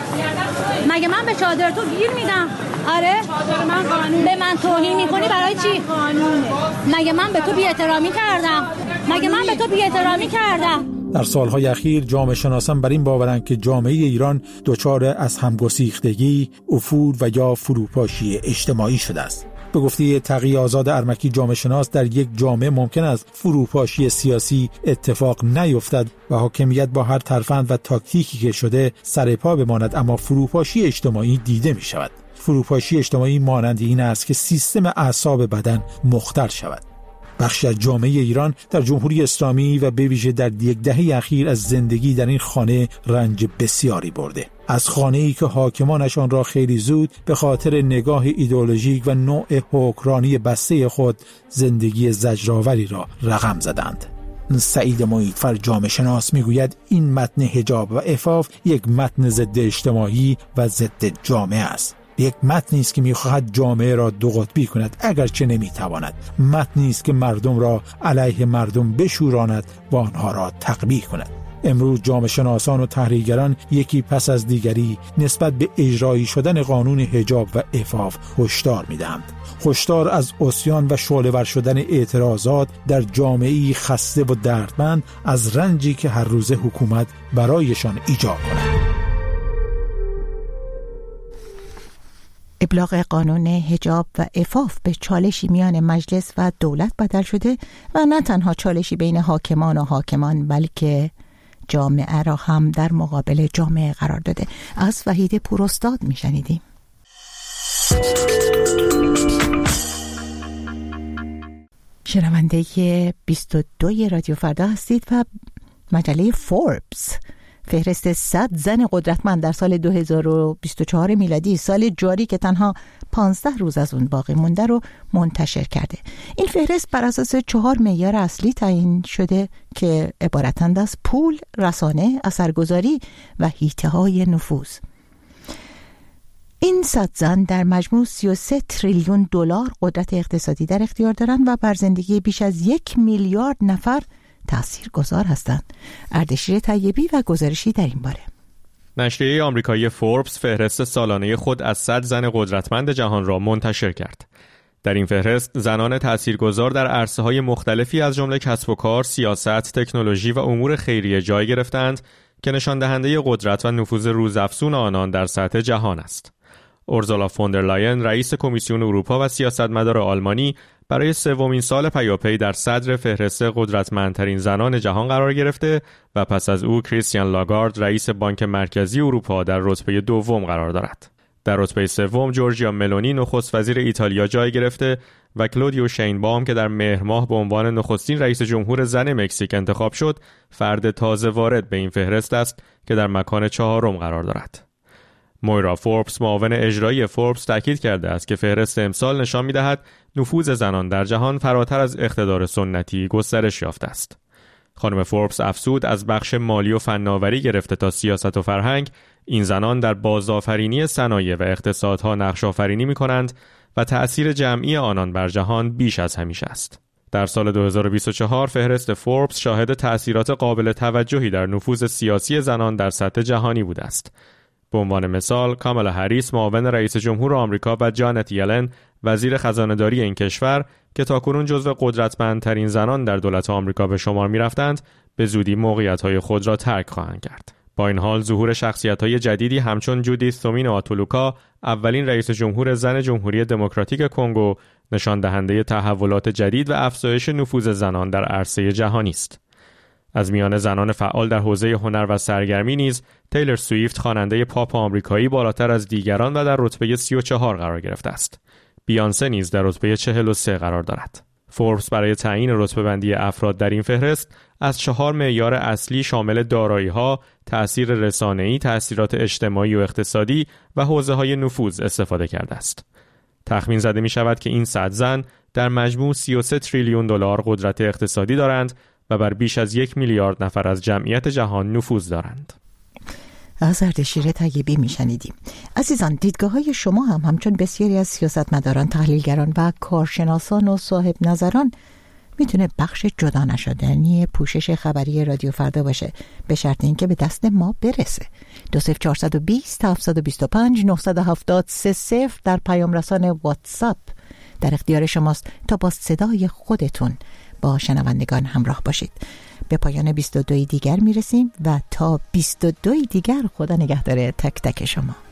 مگه من به چادر تو گیر میدم؟ آره من قانون به من توهین میکنی برای چی؟ قانونه. مگه من به تو بی احترامی کردم؟ مگه من به تو بی احترامی کردم؟ در سالهای اخیر جامعه شناسان بر این باورند که جامعه ایران دچار از همگسیختگی، افول و یا فروپاشی اجتماعی شده است. به گفته تقی آزاد ارمکی جامعه شناس در یک جامعه ممکن است فروپاشی سیاسی اتفاق نیفتد و حاکمیت با هر ترفند و تاکتیکی که شده سر پا بماند، اما فروپاشی اجتماعی دیده می شود. فروپاشی اجتماعی مانند این است که سیستم اعصاب بدن مختل شود. بخشی از جامعه ایران در جمهوری اسلامی و به ویژه در یک دهه اخیر از زندگی در این خانه رنج بسیاری برده. از خانه‌ای که حاکمانش آن را خیلی زود به خاطر نگاه ایدئولوژیک و نوع حکمرانی بسته خود زندگی زجرآوری را رقم زدند. سعید محیطفر جامعه شناس میگوید این متن حجاب و عفاف یک متن ضد اجتماعی و ضد جامعه است. یک متنی است که می‌خواهد جامعه را دو قطبی کند اگرچه نمی‌تواند. متنی است که مردم را علیه مردم بشوراند و آنها را تقبیح کند. امروز جامعه شناسان و تحلیلگران یکی پس از دیگری نسبت به اجرایی شدن قانون حجاب و عفاف هشدار می‌دهند. هشدار از عصیان و شعله‌ور شدن اعتراضات در جامعه‌ای خسته و دردمند از رنجی که هر روز حکومت برایشان ایجاد کند. ابلاغ قانون حجاب و عفاف به چالشی میان مجلس و دولت بدل شده و نه تنها چالشی بین حاکمان و حاکمان بلکه جامعه را هم در مقابل جامعه قرار داده. از وحید پوراستاد میشنیدیم. شنونده بیست و دو رادیو فردا هستید و مجله فوربس فهرست صد زن قدرتمند در سال دو هزار و بیست و چهار میلادی، سال جاری که تنها پانزده روز از اون باقی مونده، رو منتشر کرده. این فهرست بر اساس چهار معیار اصلی تعیین شده که عبارتند از پول، رسانه، اثرگذاری و حیطه‌های نفوذ. این صد زن در مجموع سی و سه تریلیون دلار قدرت اقتصادی در اختیار دارند و بر زندگی بیش از یک میلیارد نفر تأثیر گذار هستند. اردشیر طیبی و گزارشی در این باره. نشریه آمریکایی فوربس فهرست سالانه خود از صد زن قدرتمند جهان را منتشر کرد. در این فهرست زنان تأثیرگذار در عرصه‌های مختلفی از جمله کسب و کار، سیاست، تکنولوژی و امور خیریه جای گرفتند که نشان دهنده قدرت و نفوذ روزافزون آنان در سطح جهان است. اورزولا فوندر لاین، رئیس کمیسیون اروپا و سیاستمدار آلمانی، برای سومین سال پیاپی در صدر فهرست قدرتمندترین زنان جهان قرار گرفته و پس از او کریستیان لاگارد، رئیس بانک مرکزی اروپا، در رتبه دوم قرار دارد. در رتبه سوم جورجیا ملونی، نخست وزیر ایتالیا، جای گرفته و کلودیو شینبام که در مهر ماه به عنوان نخستین رئیس جمهور زن مکزیک انتخاب شد، فرد تازه وارد به این فهرست است که در مکان چهارم قرار دارد. مویرا فوربس، معاون اجرایی فوربس، تاکید کرده است که فهرست امسال نشان می‌دهد نفوذ زنان در جهان فراتر از اقتدار سنتی گسترش یافته است. خانم فوربس افزود از بخش مالی و فناوری گرفته تا سیاست و فرهنگ، این زنان در بازآفرینی صنایع و اقتصادها نقش آفرینی می‌کنند و تأثیر جمعی آنان بر جهان بیش از همیشه است. در سال دو هزار و بیست و چهار فهرست فوربس شاهد تأثیرات قابل توجهی در نفوذ سیاسی زنان در سطح جهانی بوده است. به عنوان مثال کامالا هریس معاون رئیس جمهور آمریکا و جانت یلن وزیر خزانه‌داری این کشور که تاکنون جزو قدرتمندترین زنان در دولت آمریکا به شمار می‌رفتند، به زودی موقعیت‌های خود را ترک خواهند کرد. با این حال ظهور شخصیت‌های جدیدی همچون جودیث تومین آتولوکا، اولین رئیس جمهور زن جمهوری دموکراتیک کنگو، نشان دهنده تحولات جدید و افزایش نفوذ زنان در عرصه جهانی است. از میان زنان فعال در حوزه هنر و سرگرمی نیز تیلر سویفت خواننده پاپ آمریکایی بالاتر از دیگران و در رتبه سی و چهار قرار گرفته است. بیانسه نیز در رتبه چهل و سه قرار دارد. فوربس برای تعیین رتبه‌بندی افراد در این فهرست از چهار معیار اصلی شامل دارایی‌ها، تأثیر رسانه‌ای، تأثیرات اجتماعی و اقتصادی و حوزه‌های نفوذ استفاده کرده است. تخمین زده می‌شود که این صد زن در مجموع سی و سه تریلیون دلار قدرت اقتصادی دارند و بر بیش از یک میلیارد نفر از جمعیت جهان نفوذ دارند. از اردشیر طیبی میشنیدیم. عزیزان، دیدگاه های شما هم همچون بسیاری از سیاستمداران، تحلیلگران و کارشناسان و صاحب نظران میتونه بخش جدا نشدنی پوشش خبری رادیو فردا باشه، به شرط اینکه به دست ما برسه. دو صفر چهارصد و بیست هفتصد و بیست و پنج نهصد و هفتاد سه صفر در پیام رسان واتساپ در اختیار شماست تا با صدای خودتون با شنوندگان همراه باشید. به پایان بیست و دو دیگر میرسیم و تا بیست و دو دیگر خدا نگهدار تک تک شما.